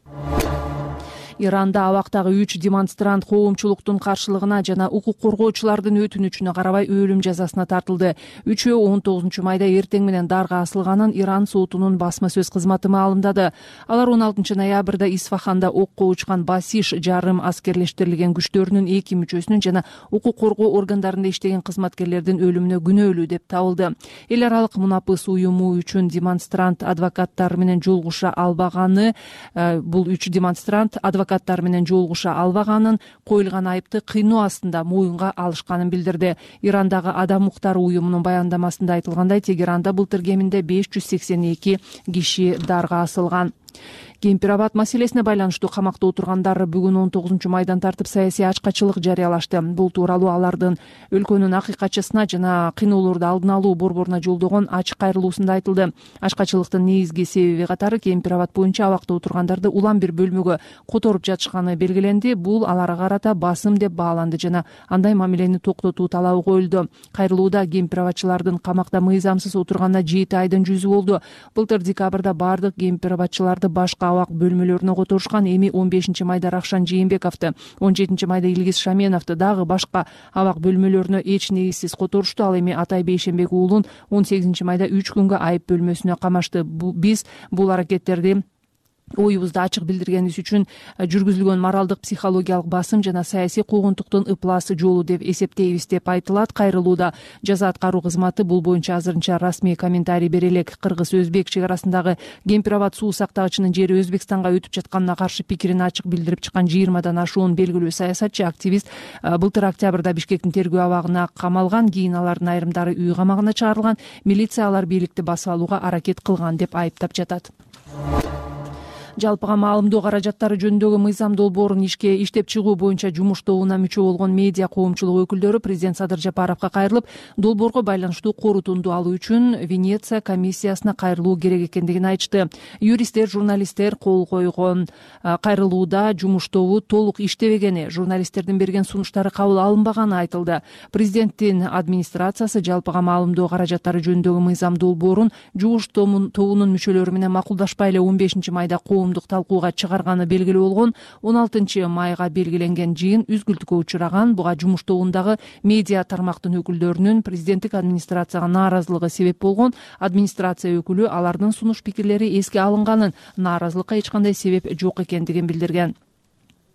Иранда абактагы 3 демонстрант коомчулуктун каршылыгына жана укук коргоочулардын өтүнүчүнө карабай өлүм жазасына тартылды. 3-өө 19 майда эртең менен дарга асылганын Иран сотунун басма сөз кызматы маалымдады. Алар 16 ноябрда Исфаханда окко учкан Басиш жарым аскерлештирилген күчтөрүнүн 2 мүчөсүнүн жана укук коргоо органдарында иштеген кызматкерлердин өлүмүнө күнөөлүү деп табылды. Эл аралык мунапыс уюму үчүн демонстрант адвокаттар менен жолугуша албаганы, бул 3 демонстрант адвокаттар менен жолугуша албаганын, коюлган айыпты кыйноо астында моюнга алышканын билдирди. Ирандагы Адам укуктары уюмунун баяндамасында айтылгандай, Тегеранда былтыр кеминде 582 киши дарга асылган. Кемпирабад маселесине байланыштуу камакта отургандар бүгүн 19 майдан тартып саясий ачкачылык жарыялашты. Бул тууралуу алардын өлкөнүн акыйкатчысына жана кыйноолорду алдын алуу борборуна жолдогон ачык кайрылуусунда айтылды. Ачкачылыктын негизги себеби катары Кемпирабад боюнча абакта отургандарды улам бир бөлмөгө которуп жатышканы белгиленди. Бул аларга карата басым деп бааланды жана андай мамилени токтотуу талабы коюлду. Кайрылууда кемпирабадчылардын камакта мыйзамсыз отурганына 7 айдын жүзү болду. Былтыр декабрда бардык кемпирабадчыларды башка абак бөлмөлөрүнө которушкан. Эми 15 майда Рахшан Жээнбековду, 17 майда Илгиз Шаменовду дагы башка абак бөлмөлөрүнө эч негизсиз которушту. Ал эми Атай Бейшенбек уулун 18 майда 3 күнгө айып бөлмөсүнө камашты. Биз бул аракеттерди оюбузду ачык билдиргенибиз үчүн жүргүзүлгөн моралдык психологиялык басым жана саясий куугунтуктун ыпласы жолу деп эсептейбиз деп айтылат. Кайрылууда жаза аткаруу кызматы бул боюнча азырынча расмий комментарий бере элек. Кыргыз-өзбек чек арасындагы Кемпирабад суу сактагычынын жери Өзбекстанга өтүп жатканына каршы пикирин ачык билдирип чыккан 20дан ашуун белгилүү саясатчы активист былтыр октябрда Бишкектин тергөө абагына камалган. Кийин алардын айрымдары үй камагына чыгарылган. Милиция алар бийликти басып алууга аракет кылган деп айыптап жатат. Жалпыга маалымдоо каражаттары жөнүндөгү мыйзам долбоорун иштеп чыгуу боюнча жумуш тобуна мүчө болгон медиа коомчулук өкүлдөрү президент Садыр Жапаровго кайрылып, долбоорго байланыштуу корутунду алуу үчүн Венеция комиссиясына кайрылуу керек экендигин айтышты. Юристтер, журналисттер кол койгон кайрылууда жумуш тобу толук иштебегени, журналисттердин берген сунуштары кабыл алынбаганы айтылды. Президенттин администрациясы жалпыга маалымдоо каражаттары жөнүндөгү мыйзам долбоорун жумуш тобунун мүчөлөрү менен макулдашпай эле 15 майда талкууга чыгарганы белгилүү болгон. 16 майга белгиленген жыйын үзгүлтүккө учураган. Буга жумуш тобундагы медиа тармактын өкүлдөрүнүн президенттик администрацияга нааразылыгы себеп болгон. Администрация өкүлү алардын сунуш пикирлери эске алынганын, нааразылыкка эч кандай себеп жок экендигин билдирген.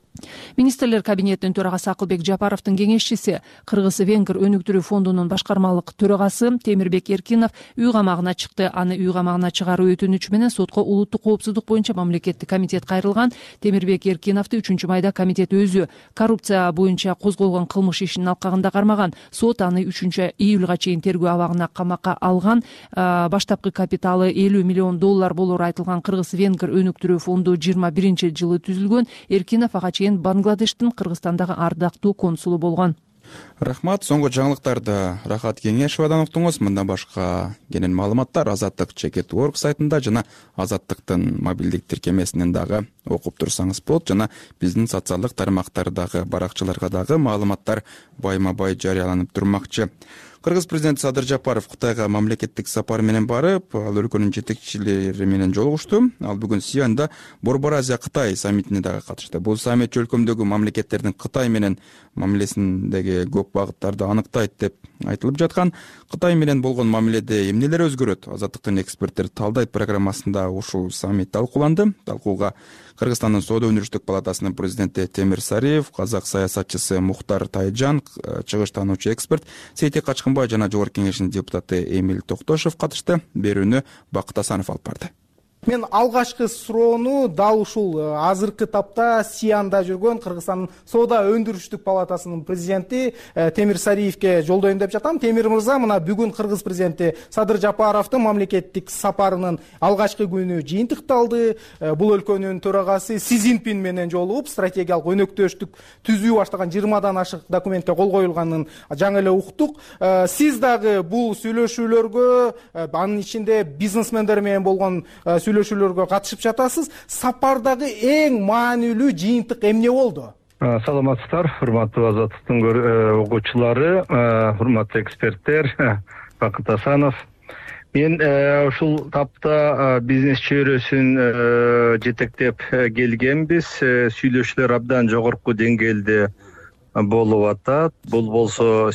Министрлер кабинетинин төрагасы Акылбек Жапаровдун кеңешчиси, Кыргыз-Венгр өнүктүрүү фондунун башкармалык төрагасы Темирбек Эркинов үй камагына чыкты. Аны үй камагына чыгаруу өтүнүчү менен сотко улуттук коопсуздук боюнча мамлекеттик комитет кайрылган. Темирбек Эркиновду 3-майда комитет өзү коррупция боюнча козголгон кылмыш ишинин алкагында кармаган. Сот аны 3-июлга чейин тергөө абагына камакка алган. Баштапкы капиталы $50 миллион болору айтылган Кыргыз-Венгр өнүктүрүү фонду 21-жылы түзүлгөн. Эркинов ага чейин Бангладештин Кыргызстандагы ардактуу консулу болгон. Рахмат. Соңку жаңылыктарды Рахат Кеңешевадан уктуңуз. Мындан башка кенен маалыматтар Азаттык Чекет.org сайтында жана Азаттыктын мобилдик тиркемесинен дагы окуп турсаңыз болот. Жана биздин социалдык тармактардагы баракчаларга дагы маалыматтар байма-бай жарыяланып турмакчы. Кыргыз президенти Садыр Жапаров Кытайга мамлекеттик сапар менен барып, ал өлкөнүн жетекчилери менен жолугушту. Ал бүгүн Сианда Борбор Азия Кытай саммитине дагы катышты. Бул саммит өлкөмдөгү мамлекеттердин Кытай менен мамилесиндеги көп багыттарды аныктайт деп айтылып жаткан. Кытай менен болгон мамиледе эмнелер өзгөрөт? Азаттыктын эксперттери талдайт программасында ушул саммит талкууланды. Талкууга Кыргызстандын Соода өндүрүштүк палатасынын президенти Темир Сариев, казак саясатчысы Мухтар Тайжан, чыгыш таануучу эксперт Сейтек Качкынбай жана Жогорку Кеңештин депутаты Эмил Токтошев катышты. Берүүнү Бакыт Асанов алып барды. Мен алгачкы суроону дал ушул азыркы тапта Сианда жүргөн Кыргызстандын Соода өндүрүштүк палатасынын президенти Темир Сариевке жолдойм деп жатам. Темир мырза, мына бүгүн Кыргыз президенти Садыр Жапаровдун мамлекеттик сапарынын алгачкы күнү жыйынтыкталды. Бул өлкөнүн төрагасы Си Цзиньпин менен жолугуп, стратегиялык өнөктөштүк түзүү баштаган 20-дан ашык документке кол коюлганын жаңы эле уктук. Сиз дагы бул сүйлөшүүлөргө, анын ичинде бизнесмендер менен болгон сүйлөшүүлөргө катышып жатасыз. Сапардагы эң маанилүү жыйынтык эмне болду? Саламатсыздар, урматтуу Азаттыктын угуучулары, урматтуу эксперттер, Бакыт Асанов. Мен ушул тапта бизнес чөйрөсүн жетектеп келгенбиз. Сүйлөшүүлөр абдан жогорку деңгээлде болуп атат. Бул болсо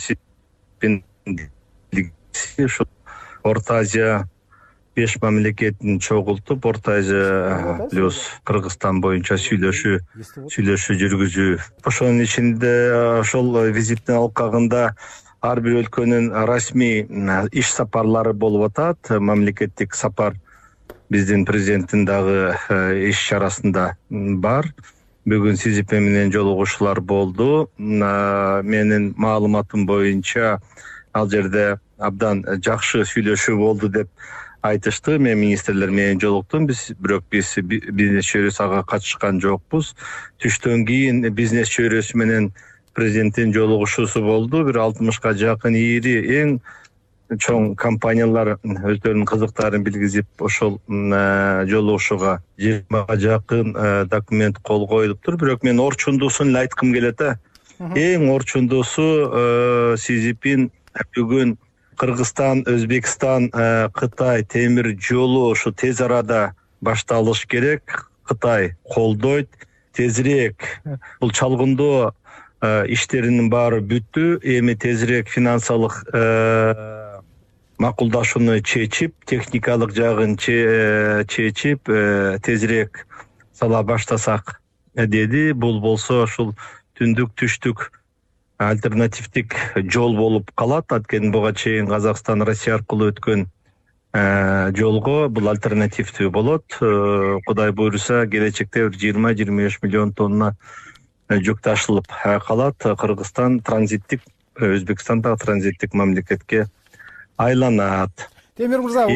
Орто Азия 5 мамлекетин чогултуп, Орто Азия плюс Кыргызстан боюнча сүйлөшүү жүргүзүү. Ошонун ичинде ошол визиттин алкагында ар бир өлкөнүн расмий иш сапарлары болуп атат. Мамлекеттик сапар биздин президенттин дагы иш чарасында бар. Бүгүн Си Цзиньпин менен жолугушуулар болду. Менин маалыматым боюнча ал жерде абдан жакшы сүйлөшүү болду деп айтышты. Мен министрлер менен жолуктум. Бирок биз бизнес чөйрөсү ага катышкан жокпуз. Түштөн кийин бизнес чөйрөсү менен президенттин жолугушуусу болду. Бир 60га жакын ири эң чоң компаниялар өздөрүнүн кызыктарын билгизип, ошол жолугушууга 20га жакын документ кол коюлуптур. Бирок мен орчундуусун эле айткым келет. Эң орчундуусу Си Цзиньпин бүгүн Кыргызстан, Өзбекстан, Кытай темир жолу ушу тез арада башталыш керек. Кытай колдойт. Тезирээк бул чалгындоо иштеринин баары бүттү. Эми тезирээк финансылык макулдашууну чечип, техникалык жагын чечип, тезирээк сала баштасак деди. Бул болсо ушул түндүк түштүк альтернативдик жол болуп калат. Анткени буга чейин Казакстан Россия аркылуу өткөн жолго бул альтернативдүү болот. Кудай буйруса, келечекте 20-25 миллион тонна жүк ташылып калат. Кыргызстан транзиттик, Өзбекстан дагы транзиттик мамлекетке айланат. Темир мырза,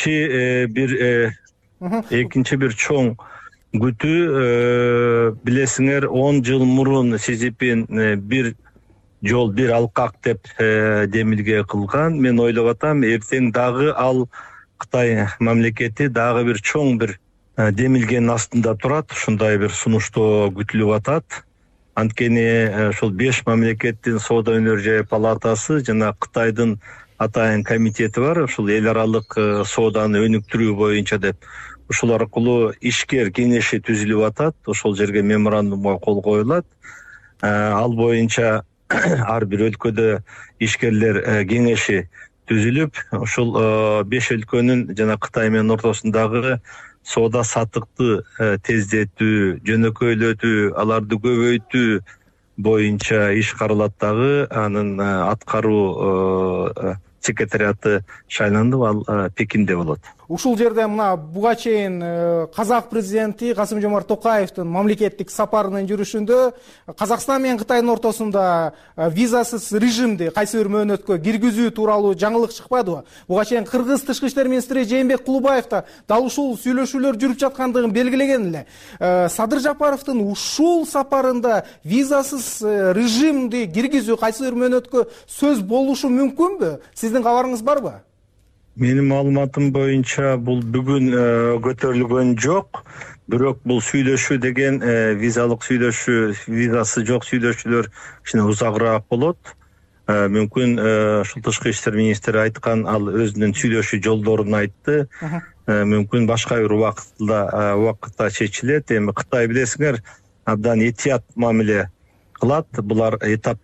экинчи бир чоң күтүү, билесиңер, 10 жыл мурун Си Цзиньпин бир жол, бир алкак деп демилге кылган. Мен ойлоп атам, эртең дагы ал Кытай мамлекети дагы бир чоң бир демилгенин астында турат. Ушундай бир сунуштоо күтүлүп атат. Анткени ушул 5 мамлекеттин Соода өнөр палатасы жана Кытайдын атайын комитети бар. Ушул эл аралык сооданы өнүктүрүү боюнча деп. Ушул аркылуу ишкер кеңеши түзүлүп атат. Ошол жерге меморандумга кол коюлат. Ал боюнча ар бир өлкөдө ишкерлер кеңеши түзүлүп, ушул 5 өлкөнүн жана Кытай менен ортосундагы соода саттыкты тездетүү, жөнөкөйлөтүү, аларды көбөйтүү боюнча иш каралат дагы. Анын аткаруу секретариаты шайланып, ал Пекинде болот. Ушул жерде мына буга чейин казак президенти Касым-Жомарт Токаевдин мамлекеттик сапарынын жүрүшүндө Казакстан менен Кытайдын ортосунда визасыз режимди кайсы бир мөөнөткө киргизүү тууралуу жаңылык чыкпадыбы? Буга чейин Кыргыз тышкы иштер министри Жээнбек Кулубаев да дал ушул сүйлөшүүлөр жүрүп жаткандыгын белгилеген эле. Садыр Жапаровдун ушул сапарында визасыз режимди киргизүү кайсы бир мөөнөткө сөз болушу мүмкүнбү? Сиздин кабарыңыз барбы? Менин маалыматым боюнча бул бүгүн көтөрүлгөн жок. Бирок бул сүйлөшүү деген визалык сүйлөшүү, визасы жок сүйлөшүүлөр кичине узагыраак болот. Мүмкүн ушул тышкы иштер министри айткан, ал өзүнүн сүйлөшүү жолдорун айтты. Мүмкүн башка бир убакытта чечилет. Эми Кытай билесиңер, абдан этият мамиле кылат. Булар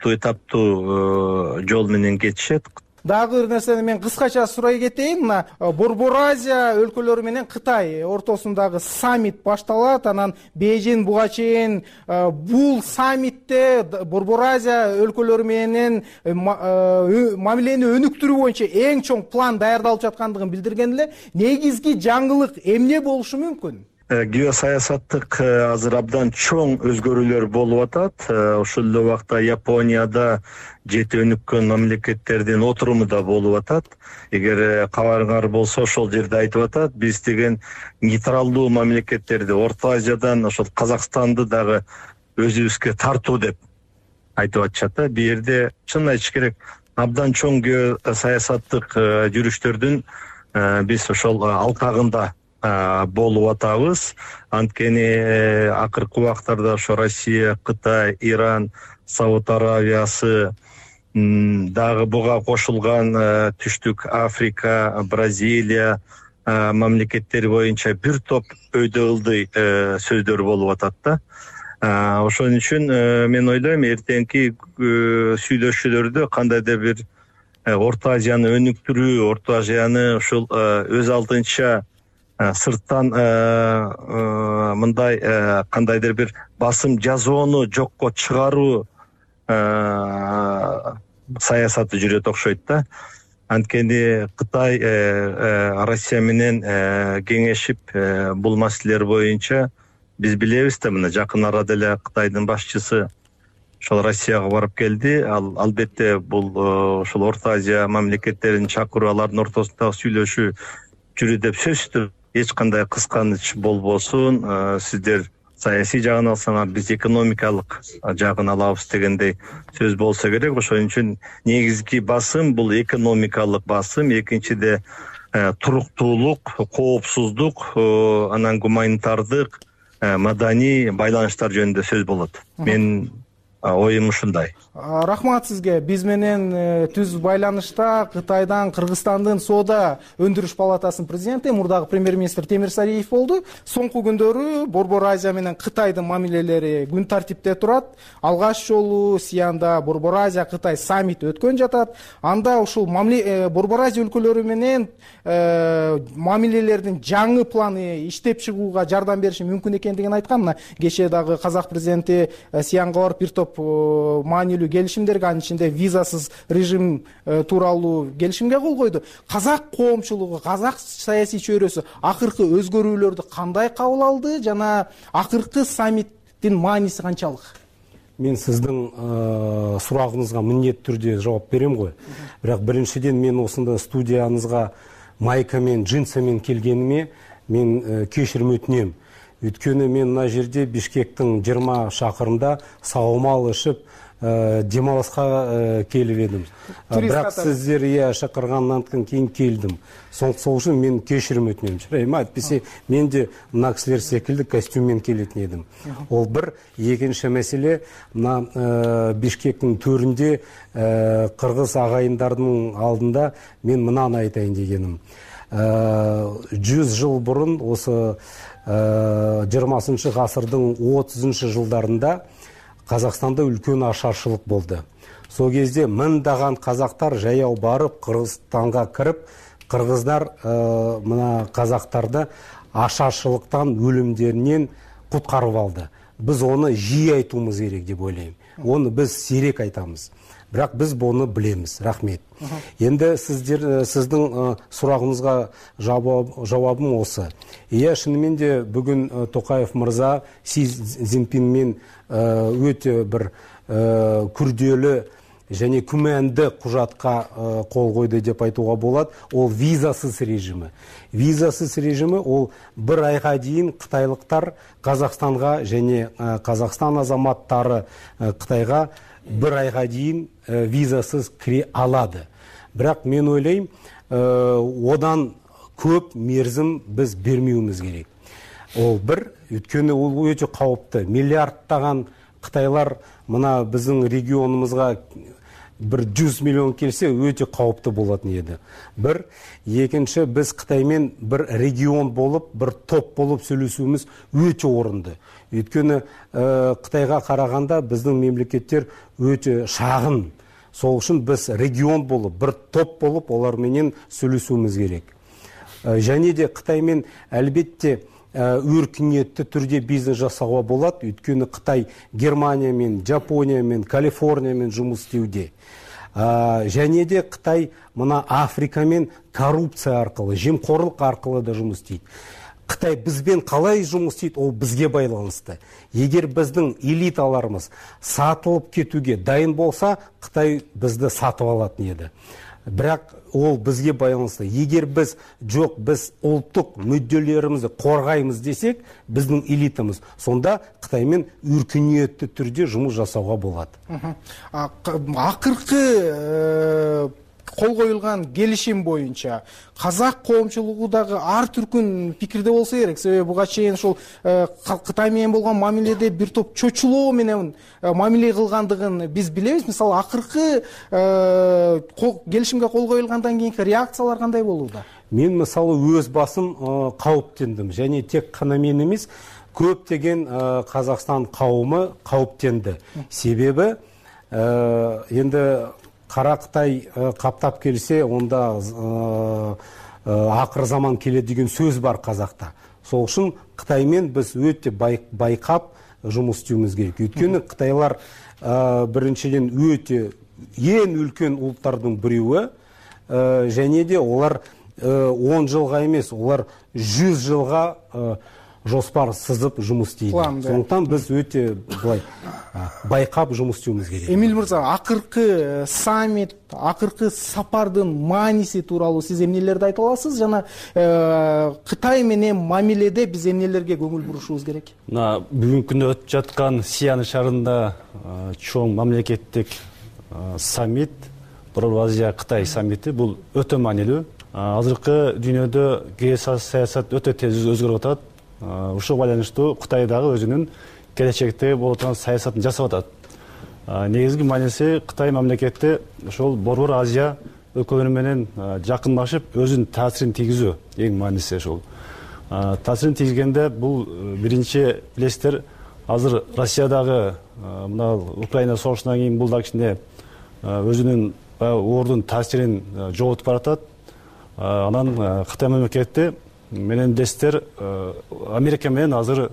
этаптуу жол менен кетишет. Дагы бир нерсени мен кыскача сурай кетейин. Мына Борбор Азия өлкөлөрү менен Кытай ортосундагы саммит башталат. Анан Бейжин буга чейин бул саммитте Борбор Азия өлкөлөрү менен мамилени өнүктүрүү боюнча эң чоң план даярдалып жаткандыгын билдирген эле. Негизги жаңылык эмне болушу мүмкүн? Геосаясаттык азыр абдан чоң өзгөрүүлөр болуп атат. Ошол эле убакта Японияда жети өнүккөн мамлекеттердин отуруму да болуп атат. Эгер кабарыңар болсо, ошол жерде айтып атат, биз деген нейтралдуу мамлекеттерди, Орто Азиядан ошол Казакстанды дагы өзүбүзгө тартуу деп айтып атышат. Бул жерде чын айтыш керек, абдан чоң геосаясаттык жүрүштөрдүн биз ошол алкагында болуп атабыз. Анткени акыркы убактарда ошо Россия, Кытай, Иран, Сауд Аравиясы, дагы буга кошулган Түштүк Африка, Бразилия мамлекеттери боюнча бир топ өйдө ылдый сөздөр болуп атат да. Ошон үчүн мен ойлойм, эртеңки сүйлөшүүлөрдө кандайдыр бир Орто Азияны өнүктүрүү, Орто Азияны ушул өз алдынча сырттан мындай кандайдыр бир басым жазууну жокко чыгаруу саясаты жүрөт окшойт да. Анткени Кытай Россия менен кеңешип бул маселелер боюнча биз билебиз да, мына жакын арада эле Кытайдын башчысы ошол Россияга барып келди. Албетте бул ошол Орто Азия мамлекеттерин чакыруу, алардын ортосундагы сүйлөшүү жүрүү деп сөзсүз эч кандай кысканыч болбосун. Сиздер саясий жагын алсаңар, биз экономикалык жагын алабыз дегендей сөз болсо керек. Ошон үчүн негизги басым бул экономикалык басым, экинчиде туруктуулук, коопсуздук, анан гуманитардык, маданий байланыштар жөнүндө сөз болот. Мен оюм ушундай. Рахмат сизге. Биз менен түз байланышта Кытайдан Кыргызстандын соода өндүрүш палатасынын президенти, мурдагы премьер-министр Темир Сариев болду. Соңку күндөрү Борбор Азия менен Кытайдын мамилелери күн тартипте турат. Алгаш жолу Сианда Борбор Азия Кытай саммити өткөн жатат. Анда ушул Борбор Азия өлкөлөрү менен мамилелердин жаңы планы иштеп чыгууга жардам бериши мүмкүн экендигин айткан. Мына кечээ дагы казак президенти Сианга барып бир топ маанилүү келишимдерге, анын ичинде визасыз режим тууралуу келишимге кол койду. Казак коомчулугу, казак саясий чөйрөсү акыркы өзгөрүүлөрдү кандай кабыл алды жана акыркы саммиттин мааниси канчалык? Мен сиздин сурагыңызга міндетті түрде жооп берем ғой. Бирок биринчиден мен осында студияңызга майкамен, джинсамен келгениме мен кечирим өтүнөм. Өткөнү мен мына жерде Бишкектин 20 шакырымда саумал ичип демалыска келип едим. Бирок сиздер шакыргандан кийин келдим. Сол үчүн мен кечирим өтүнөм. Чырайым айтпесе, мен де мына кишилер секилди костюммен келетин едим. Ол бир. Экинчи маселе, мына Бишкектин төрүндө кыргыз агайындардын алдында мен мынаны айтайын дегеним. 100 жыл бурун, осы 20 ғасырдың 30 жылдарында Қазақстанда үлкен ашаршылық болды. сол кезде мыңдаған қазақтар жаяу барып Қырғызстанға кіріп, қырғыздар мына қазақтарды ашаршылықтан, өлімдерінен құтқарып алды. Біз оны жиі айтуымыз керек деп ойлаймын. Оны біз сирек айтамыз. Бірақ біз бұны білеміз. Рахмет. Енді сіздің сұрағыңызға жауабым осы. Шынымен де бүгін Тоқаев мырза Си Цзиньпинмен өте бір күрделі және күмәнді құжатқа қол қойды деп айтуға болады. Ол визасыз режимі. Визасыз режимі ол бір айға дейін қытайлықтар Қазақстанға және Қазақстан азаматтары Қытайға бір айға дейін визасыз кіре алады. Бірақ мен ойлаймын, одан көп мерзім біз бермеуіміз керек. Ол бір, өйткені ол өте қауіпті. Миллиардтаған қытайлар мына біздің регионымызға бір 100 миллион келсе өте қауіпті болатын еді. Бір, екінші, біз Қытаймен бір регион болып, бір топ болып сөйлесуіміз өте орынды. Өйткені Қытайға қарағанда біздің мемлекеттер өте шағын. Сол үшін біз регион болып, бір топ болып, оларменен сөйлесуіміз керек. Және де Қытаймен әлбетте өркениетті түрде бизнес жасауға болады. Өйткені Қытай Германиямен, Жапониямен, Калифорниямен жұмыс істеуде. Және де Қытай мына Африкамен коррупция арқылы, жемқорлық арқылы да жұмыс істейді. Қытай бізбен қалай жұмыс істейді, ол бізге байланысты. Егер біздің элиталарымыз сатылып кетуге дайын болса, Қытай бізді сатып алатын еді. Бірақ ол бізге байланысты. Егер біз ұлттық мүдделерімізді қорғаймыз десек, біздің элитамыз, сонда Қытаймен өркениетті түрде жұмыс жасауға болады. Ақырғы қол қойылған келісім бойынша қазақ қоғамшылығындағы ар түркін пикирде болса керек. Себебі бұға шейін сол Қытаймен болған мамиледе бір топ чочулоо менен мамиле кылгандыгын біз білеміз. Мысалы, ақырғы келісімге қол қойылғандан кейінгі реакциялар қандай болуда? Мен мысалы өз басым қауіптендім. Және тек қана мен емес, көптеген Қазақстан қауымы қауіптенді. Себебі енді Қара Қытай қаптап келсе, онда ақыр заман келеді деген сөз бар қазақта. Сол үшін Қытаймен біз өте байқап жұмыс істеуіміз керек. Өйткені Қытайлар біріншіден өте ең үлкен ұлттардың біреуі, және де олар 10 жылға емес, олар 100 жылға жоспар сызып жұмыс істейді. Сондықтан біз өте байқап жұмыс істеуіміз керек. Эмиль мырза, ақырғы саммит, ақырғы сапардың маңызы туралы сіз эмнелерді айта аласыз? Жана Қытай менен мамиледе біз эмнелерге көңіл бурушубуз керек? Бүгүнкү күндө өтүп жаткан Сиан шаарында чоң мамлекеттик саммит, Бурул Азия Кытай саммити, бул өтө маанилүү. Азыркы дүйнөдө геосаясат өтө тез өзгөрүп атат. Ушуга байланыштуу Кытай дагы өзүнүн келечекте боло турган саясатын жасап атат. Негизги мааниси Кытай мамлекети ошол Борбор Азия өлкөлөрү менен жакынлашып, өзүнүн таасирин тийгизүү эң мааниси ошол. Таасирин тийгизгенде бул биринчи билесиздер, азыр Россиядагы мына Украина согушунан кийин бул дагы кичине өзүнүн ордун таасирин жоготуп баратат. Анан Кытай мамлекети менен билесиздер, Америка менен азыр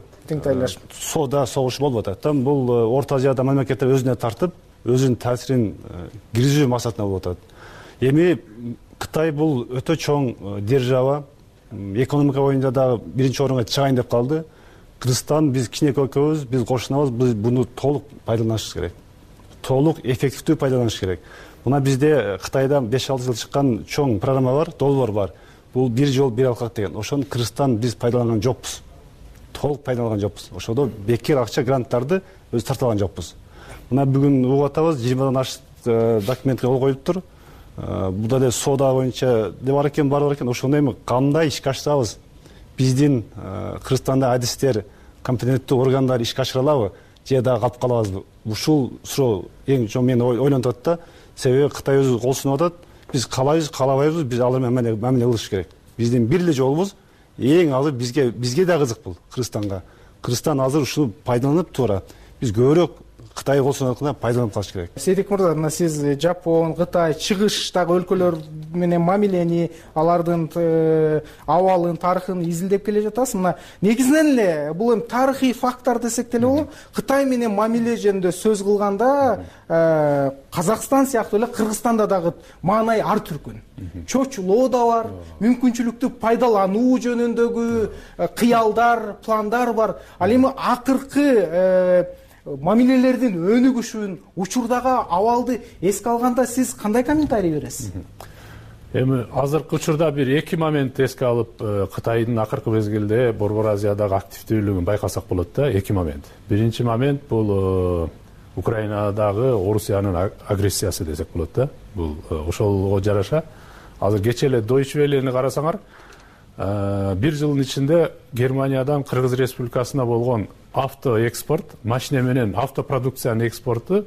соода согуш болуп атат. Бул Орто Азияда мамлекеттер өзүнө тартып, өзүнүн таасирин киргизүү максатында болуп атат. Эми Кытай бул өтө чоң держава, экономика боюнча дагы биринчи орунга чыгайын деп калды. Кыргызстан, биз кичинекей өлкөбүз, биз кошунабыз, биз буну толук пайдаланышыбыз керек. Толук эффективдүү пайдаланыш керек. Мына бизде Кытайда 5-6 жыл чыккан чоң программа бар, долбоор бар. Бул бир жол бир алкак деген. Ошону Кыргызстан биз пайдаланган жокпуз. Толук пайдаланган жокпуз. Ошодо бекер акча гранттарды өз тартып алган жокпуз. Мына бүгүн угуп атабыз, 20дан ашык документке кол коюлуптур. Бул да соода боюнча деп бар экен, бар экен. Ошондо эми кандай ишке ашсабыз, биздин Кыргызстанда адистер, компетенттүү органдар ишке ашыра алабы, же дагы калып калабызбы? Ушул суроо эң чоң мени ойлонтот да. Себеби Кытай өзү кол сунуп атат. Биз каалайбыз, каалабайбыз, биз алар менен мамиле кылыш керек. Биздин бир эле жолубуз эң азыр бизге да кызык бул Кыргызстанга. Кыргызстан азыр ушуну пайдаланып туура. Биз көбүрөөк Кытай колсондукунан пайдаланып калыш керек. Сейтек мырза, мына сиз Жапон, Кытай, чыгыштагы өлкөлөр менен мамилени, алардын абалын, тарыхын изилдеп келе жатасыз. Мына негизинен эле бул эми тарыхый факттар десек деле болот. Кытай менен мамиле жөнүндө сөз кылганда Казакстан сыяктуу эле Кыргызстанда дагы маанай ар түркүн. Чочулоо да бар, мүмкүнчүлүктү пайдалануу жөнүндөгү кыялдар, пландар бар. Ал эми акыркы мамилелердин өнүгүшүн, учурдагы абалды эске алганда сиз кандай комментарий бересиз? Эми азыркы учурда бир эки момент эске алып, Кытайдын акыркы мезгилде Борбор Азиядагы активдүүлүгүн байкасак болот да. Эки момент. Биринчи момент бул Украинадагы Орусиянын агрессиясы десек болот да. Бул ошолго жараша азыр кечээ эле Deutsche Welle'ни карасаңар, бир жылдын ичинде Германиядан Кыргыз Республикасына болгон автоэкспорт, машина менен автопродукциянын экспорту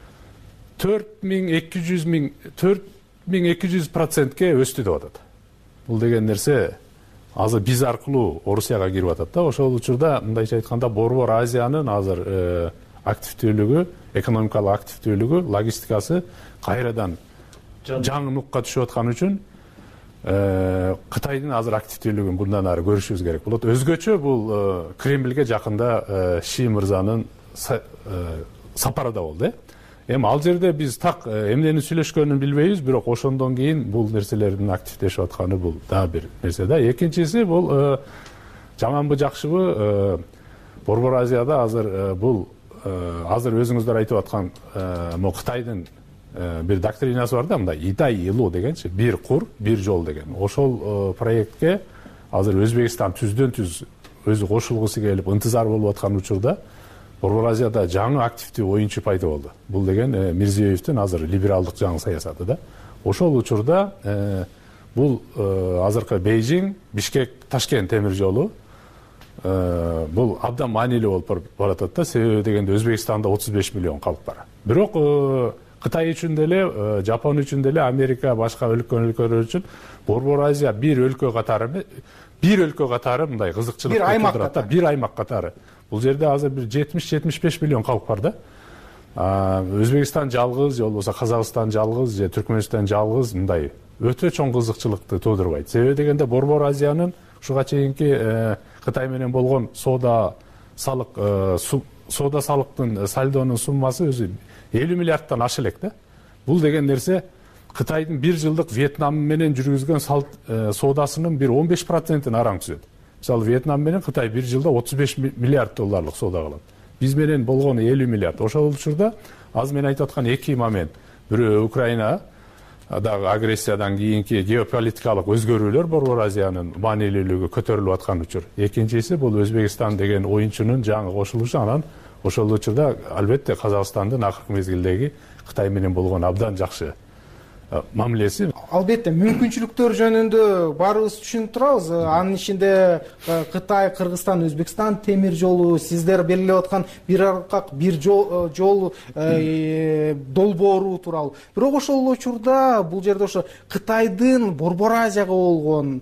4200% өстү деп атат. Бул деген нерсе азыр биз аркылуу Орусияга кирип атат да. Ошол учурда мындайча айтканда Борбор Азиянын азыр активдүүлүгү, экономикалык активдүүлүгү, логистикасы кайрадан жаңы нукка түшүп аткан үчүн Кытайдын азыр активдүүлүгүн bundan ары көрүшүбүз керек болот. Өзгөчө бул Кремльге жакында Ши мырзанын сапары да болду. Эми ал жерде биз так эмнени сүйлөшкөнүн билбейбиз, бирок ошондон кийин бул нерселердин активдешип атканы бул дагы бир нерсе да. Экинчиси бул жаманбы жакшыбы Борбор Азияда азыр бул азыр өзүңүздөр айтып аткан могу Кытайдын бир доктринасы бар да, мындай Итай Илу дегенчи, бир кур, бир жол деген. Ошол проектке азыр Өзбекстан түздөн-түз өзү кошулгусу келип ынтызар болуп аткан учурда Борбор Азияда жаңы активдүү оюнчу пайда болду. Бул деген Мирзиёевдин азыр либералдык жаңы саясаты да. Ошол учурда бул азыркы Бейжиң, Бишкек, Ташкент темир жолу бул абдан маанилүү болуп баратат да. Себеби дегенде Өзбекстанда 35 миллион калк бар. Бирок Кытай үчүн деле, Жапон үчүн деле, Америка, башка өлкөлөр үчүн Борбор Азия бир өлкө катары мындай кызыкчылык туудурат да, бир аймак катары. Бул жерде азыр бир 70-75 миллион калк бар да. Өзбекстан жалгыз, же болбосо Казакстан жалгыз, же Түркмөнстан жалгыз мындай өтө чоң кызыкчылыкты туудурбайт. Себеби дегенде Борбор Азиянын ушуга чейинки Кытай менен болгон соода салыктын сальдонун суммасы өзү 50 миллиардтан аша элек да. Бул деген нерсе Кытайдын бир жылдык Вьетнам менен жүргүзгөн соодасынын бир 15%-ын араң түзөт. Мисалы Вьетнам менен Кытай бир жылда 35 миллиард долларлык соода кылат. Биз менен болгону 50 миллиард. Ошол учурда азыр мен айтып аткан эки момент. Бирөө Украина дагы агрессиядан кийинки геополитикалык өзгөрүүлөр Борбор Азиянын маанилүүлүгү көтөрүлүп аткан учур. Экинчиси бул Өзбекстан деген оюнчунун жаңы кошулушу, анан ошол учурда албетте Казакстандын акыркы мезгилдеги Кытай менен болгон абдан жакшы мамилеси. Албетте мүмкүнчүлүктөр жөнүндө баарыбыз түшүнүп турабыз. Анын ичинде Кытай, Кыргызстан, Өзбекстан темир жолу, сиздер белгилеп аткан бир аркак, бир жол долбоору тууралуу. Бирок ошол учурда бул жерде ошо Кытайдын Борбор Азияга болгон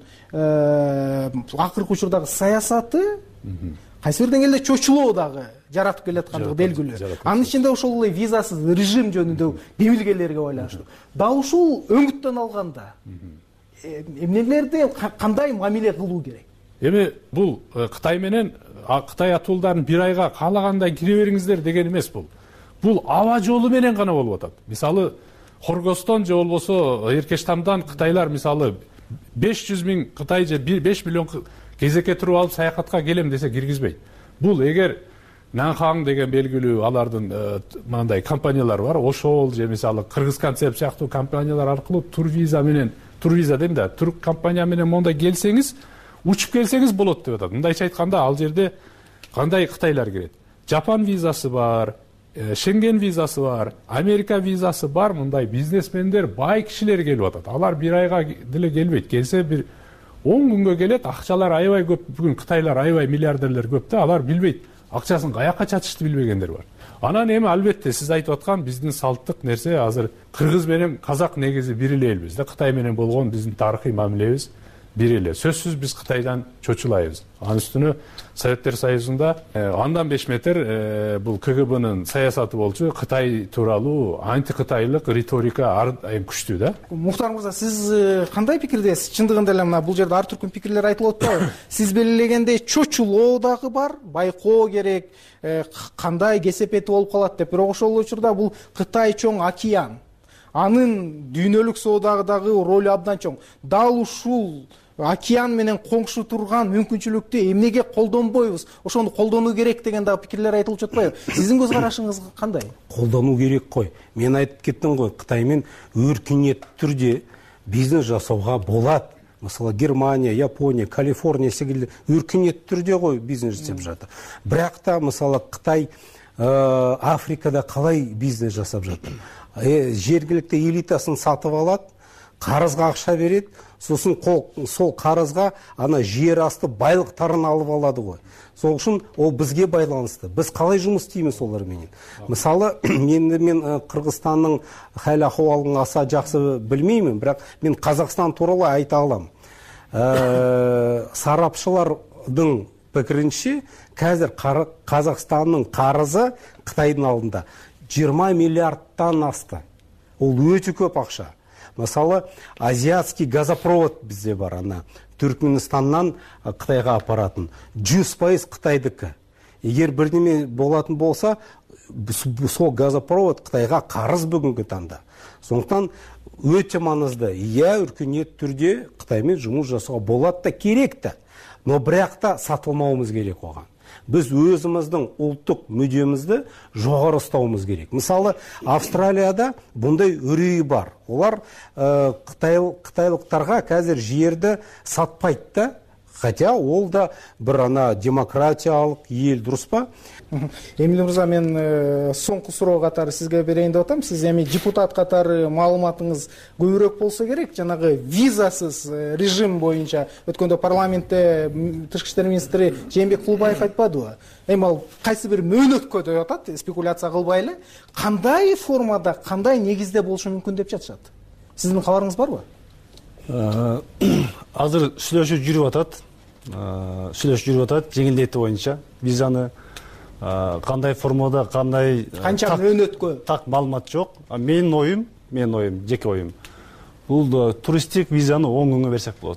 акыркы учурдагы саясаты кайсы бир деңгээлде чочулоо дагы жаратып келаткандыгы белгилүү. Анын ичинде ошол эле визасыз режим жөнүндө кемилгелерге байланыштуу. Дал ушул өңүттөн алганда эмнелерди кандай мамиле кылуу керек? Эми бул Кытай менен Кытай атуулдарын бир айга каалагандай кире бериңиздер деген эмес бул. Бул аба жолу менен гана болуп атат. Мисалы Хоргостон же болбосо Эркештамдан кытайлар мисалы 500 миң Кытай же 5 миллион кезекке туруп алып саякатка келем десе киргизбейт. Бул эгер Нанхаң деген белгилүү алардын мындай компаниялар бар. Ошол же мисалы Кыргыз концепт сыяктуу компаниялар аркылуу турвиза дейм да, турк компания менен мондай келсеңиз, учуп келсеңиз болот деп атат. Мындайча айтканда ал жерде кандай кытайлар кирет? Жапон визасы бар, Шенген визасы бар, Америка визасы бар, мындай бизнесмендер, бай кишилер келип атат. Алар бир айга деле келбейт. Келсе бир 10 күнгө келет, акчалар аябай көп. Бүгүн кытайлар аябай миллиардерлер көп да, алар билбейт. Акчасын каяка чачышты билбегендер бар. Анан эми албетте сиз айтып аткан биздин салттык нерсе азыр Кыргыз менен Казак негизи бир эле элбиз да. Кытай менен болгон биздин тарыхый мамилебиз бири эле. Сөзсүз биз Кытайдан чочулайбыз. Анын үстүнө Советтер Союзунда андан 5 метр бул КГБнын саясаты болчу. Кытай тууралуу антикытайлык риторика айым күчтүү да. Мухтар мырза, сиз кандай пикирдесиз? Чындыгында эле мына бул жерде ар түркүн пикирлер айтылып атпайбы? Сиз белгилегендей чочулоо дагы бар, байкоо керек, кандай кесепети болуп калат деп. Бирок ошол учурда бул Кытай чоң океан. Анын дүйнөлүк соодагы ролу абдан чоң. Дал ушул океан менен коңшу турган мүмкүнчүлүктү эмнеге колдонбойбуз? Ошону колдонуу керек деген дагы пикирлер айтылып жатпайбы? Сиздин көз карашыңыз кандай? Колдонуу керек кой. Мен айтып кеттим го, Кытай менен өркүнөттүү түрдө бизнес жасауга болот. Мисалы Германия, Япония, Калифорния секилди өркүнөттүү түрдө го бизнес жасап жатыр. Бирок та мисалы Кытай Африкада калай бизнес жасап жатыр? Жергиликтүү элитасын сатып алат, карызга акча берет, сосын сол карызга ана жер асты байлыктарын алып алады го. Сол үчүн ол бизге байланыштуу. Биз калай жумуш истейбиз олар менен? Мисалы, мен Кыргызстандын хал акыбалын аса жакшы билмеймин, бирок мен Казакстан тууралуу айта алам. Сарапчылардын пикиринче, қазір Қазақстанның қарызы Қытайдың алдында 20 миллиардтан асты. Ол өте көп ақша. Мысалы, азиатский газопровод бізде бар, ана Түркменстаннан Қытайға апаратын. 100% Қытайдікі. Егер бірдеме болатын болса, сол газопровод Қытайға қарыз бүгінгі таңда. Сондықтан өте маңызды. Өркениет түрде Қытаймен жұмыс жасауға болады да, керек та. Но бірақ та сатылмауымыз керек оған. Біз өзіміздің ұлттық мүддемізді жоғары ұстауымыз керек. Мысалы, Австралияда бұндай үрей бар. Олар қытайлықтарға қазір жерді сатпайды да, хотя ол да бір ана демократиялық ел, дұрыс па? Эмиль мырза, мен соңку суроо катары сизге берейин деп атам. Сиз эми депутат катары маалыматыңыз көбүрөөк болсо керек. Жанагы визасыз режим боюнча өткөндө парламентте тышкы иштер министри Жээнбек Кулбаев айтпадыбы? Эми ал кайсы бир мөөнөткө деп атат, спекуляция кылбай эле. Кандай формада, кандай негизде болушу мүмкүн деп жатышат? Сиздин кабарыңыз барбы? Азыр сүйлөшүү жүрүп атат. Жеңилдетүү боюнча визаны кандай формада, кандай канча мөөнөткө так маалымат жок. Менин оюм, жеке оюм. Бул туристтик визаны 10 күнгө берсек болот.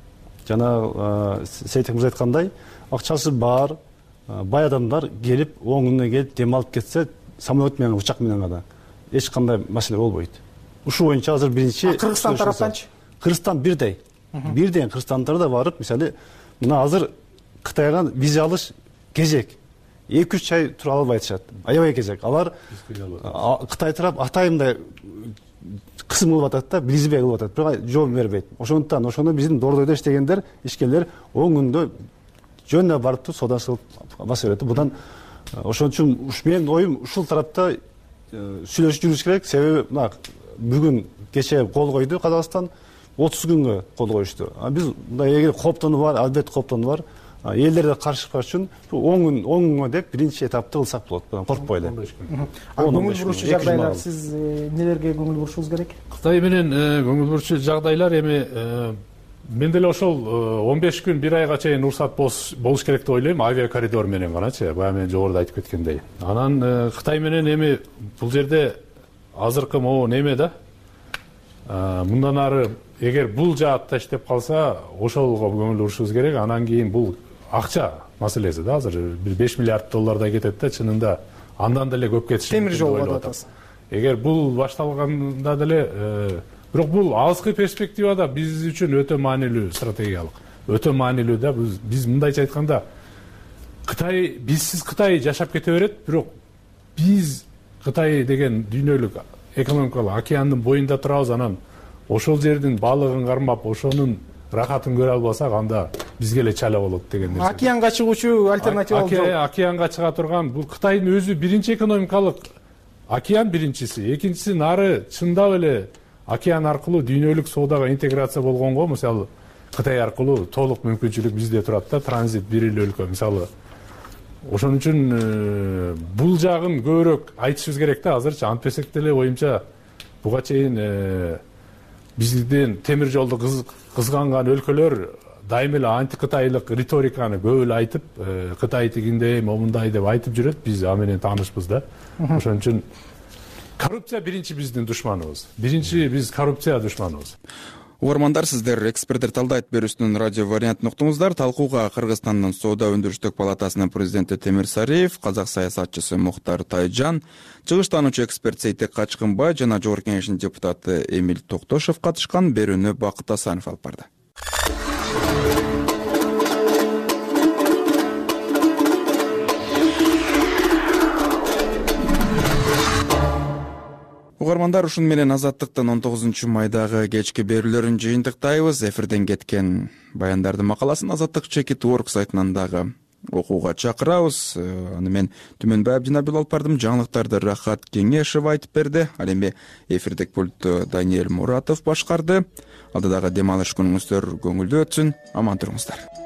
Жана Сейтек мырза айткандай, акчасы бар, бай адамдар келип 10 күнгө келип демалып кетсе, самолет менен, учак менен гана эч кандай маселе болбойт. Ушул боюнча азыр биринчи Кыргызстан тараптанчы? Кыргызстан бирдей. Бирден Кыргызстандар да барып, мисалы, мына азыр Кытайга виза алыш кезек. 2-3 ай тура албай атышат. Аябай кезек. Алар Кытай тарап атайымдай кысым кылып атат да, билизбей кылып атат. Бирок жооп бербейт. Ошондуктан ошону биздин Дордойдо иштегендер, ишкерлер 10 күндө жөнүнө барып содашылып баса берет. Будан ошон үчүн менин оюм ушул тарапта сүйлөшүп жүрүш керек. Себеби мына бүгүн кече кол койду Казакстан, 30 күнгө кол коюшту. Биз эгер коптону бар, албетте коптону бар. Элдерде каршылык үчүн 10 күнгө деп биринчи этапты кылсак болот. Коркпой эле. Көңүл буруучу жагдайлар, сиз нелерге көңүл бурушуңуз керек? Кытай менен көңүл буруучу жагдайлар эми мен деле ошол 15 күн, 1 айга чейин уруксат болуш керек деп ойлойм, авиа коридор менен ганачы. Бая мен жогоруда айтып кеткендей. Анан Кытай менен эми бул жерде азыркы могу неме да? Мындан ары эгер бул жаатта иштеп калса, ошолго көңүл бурушубуз керек. Анан кийин бул акча маселеси да, азыр бир 5 миллиард доллардай кетет да, чынында андан деле көп кетиши темир жол деп атасыз. Эгер бул башталганда деле, бирок бул алыскы перспективада биз үчүн өтө маанилүү, стратегиялык. Өтө маанилүү да, биз мындайча айтканда Кытай, бизсиз Кытай жашап кете берет, бирок биз Кытай деген дүйнөлүк экономикалык океандын боюнда турабыз, анан ошол жердин балыгын кармап, ошонун рахатын көрө албасак, анда бизге эле чала болот деген нерсе. Океанга чыгуучу альтернатива жок. Океанга чыга турган бул Кытайдын өзү биринчи экономикалык океан биринчиси, экинчиси нары чындап эле океан аркылуу дүйнөлүк соодага интеграция болгонго, мисалы Кытай аркылуу толук мүмкүнчүлүк бизде турат да, транзит бир эле өлкө, мисалы. Ошон үчүн бул жагын көбүрөөк айтышыбыз керек да азырчы, антпесек деле оюмча буга чейин бизден темир жолду кызганган өлкөлөр дайыма эле антикытайлык риториканы көп эле айтып, Кытай тигиндей, момундай деп айтып жүрөт. Биз аны менен таанышпыз да. Ошон үчүн коррупция биринчи биздин душманыбыз. Биринчи биз коррупция душманыбыз. Угармандар, сиздер эксперттер талдайт берүүсүнүн радио вариантын уктуңуздар. Талкууга Кыргызстандын Соода өндүрүштүк палатасынын президенти Темир Сариев, казак саясатчысы Мухтар Тайжан, чыгыштануучу эксперт Сейтек Качкынбай жана Жогорку Кеңештин депутаты Эмиль Токтошов катышкан. Берүүнү Бакыт Асанов алып барды. Угармандар, ушун менен Азаттыктын 19 майдагы кечки берүүлөрүн жыйынтыктайбыз. Эфирден кеткен баяндардын макаласын Азаттык.org сайтынан дагы окууга чакырабыз. Аны мен Түмөнбай Абдинабил алып бардым. Жаңылыктарды Рахат Кеңешев айтып берди. Ал эми эфирдик пультту Даниэль Муратов башкарды. Алдыдагы дем алыш күнүңүздөр көңүлдүү өтсүн. Аман туруңуздар.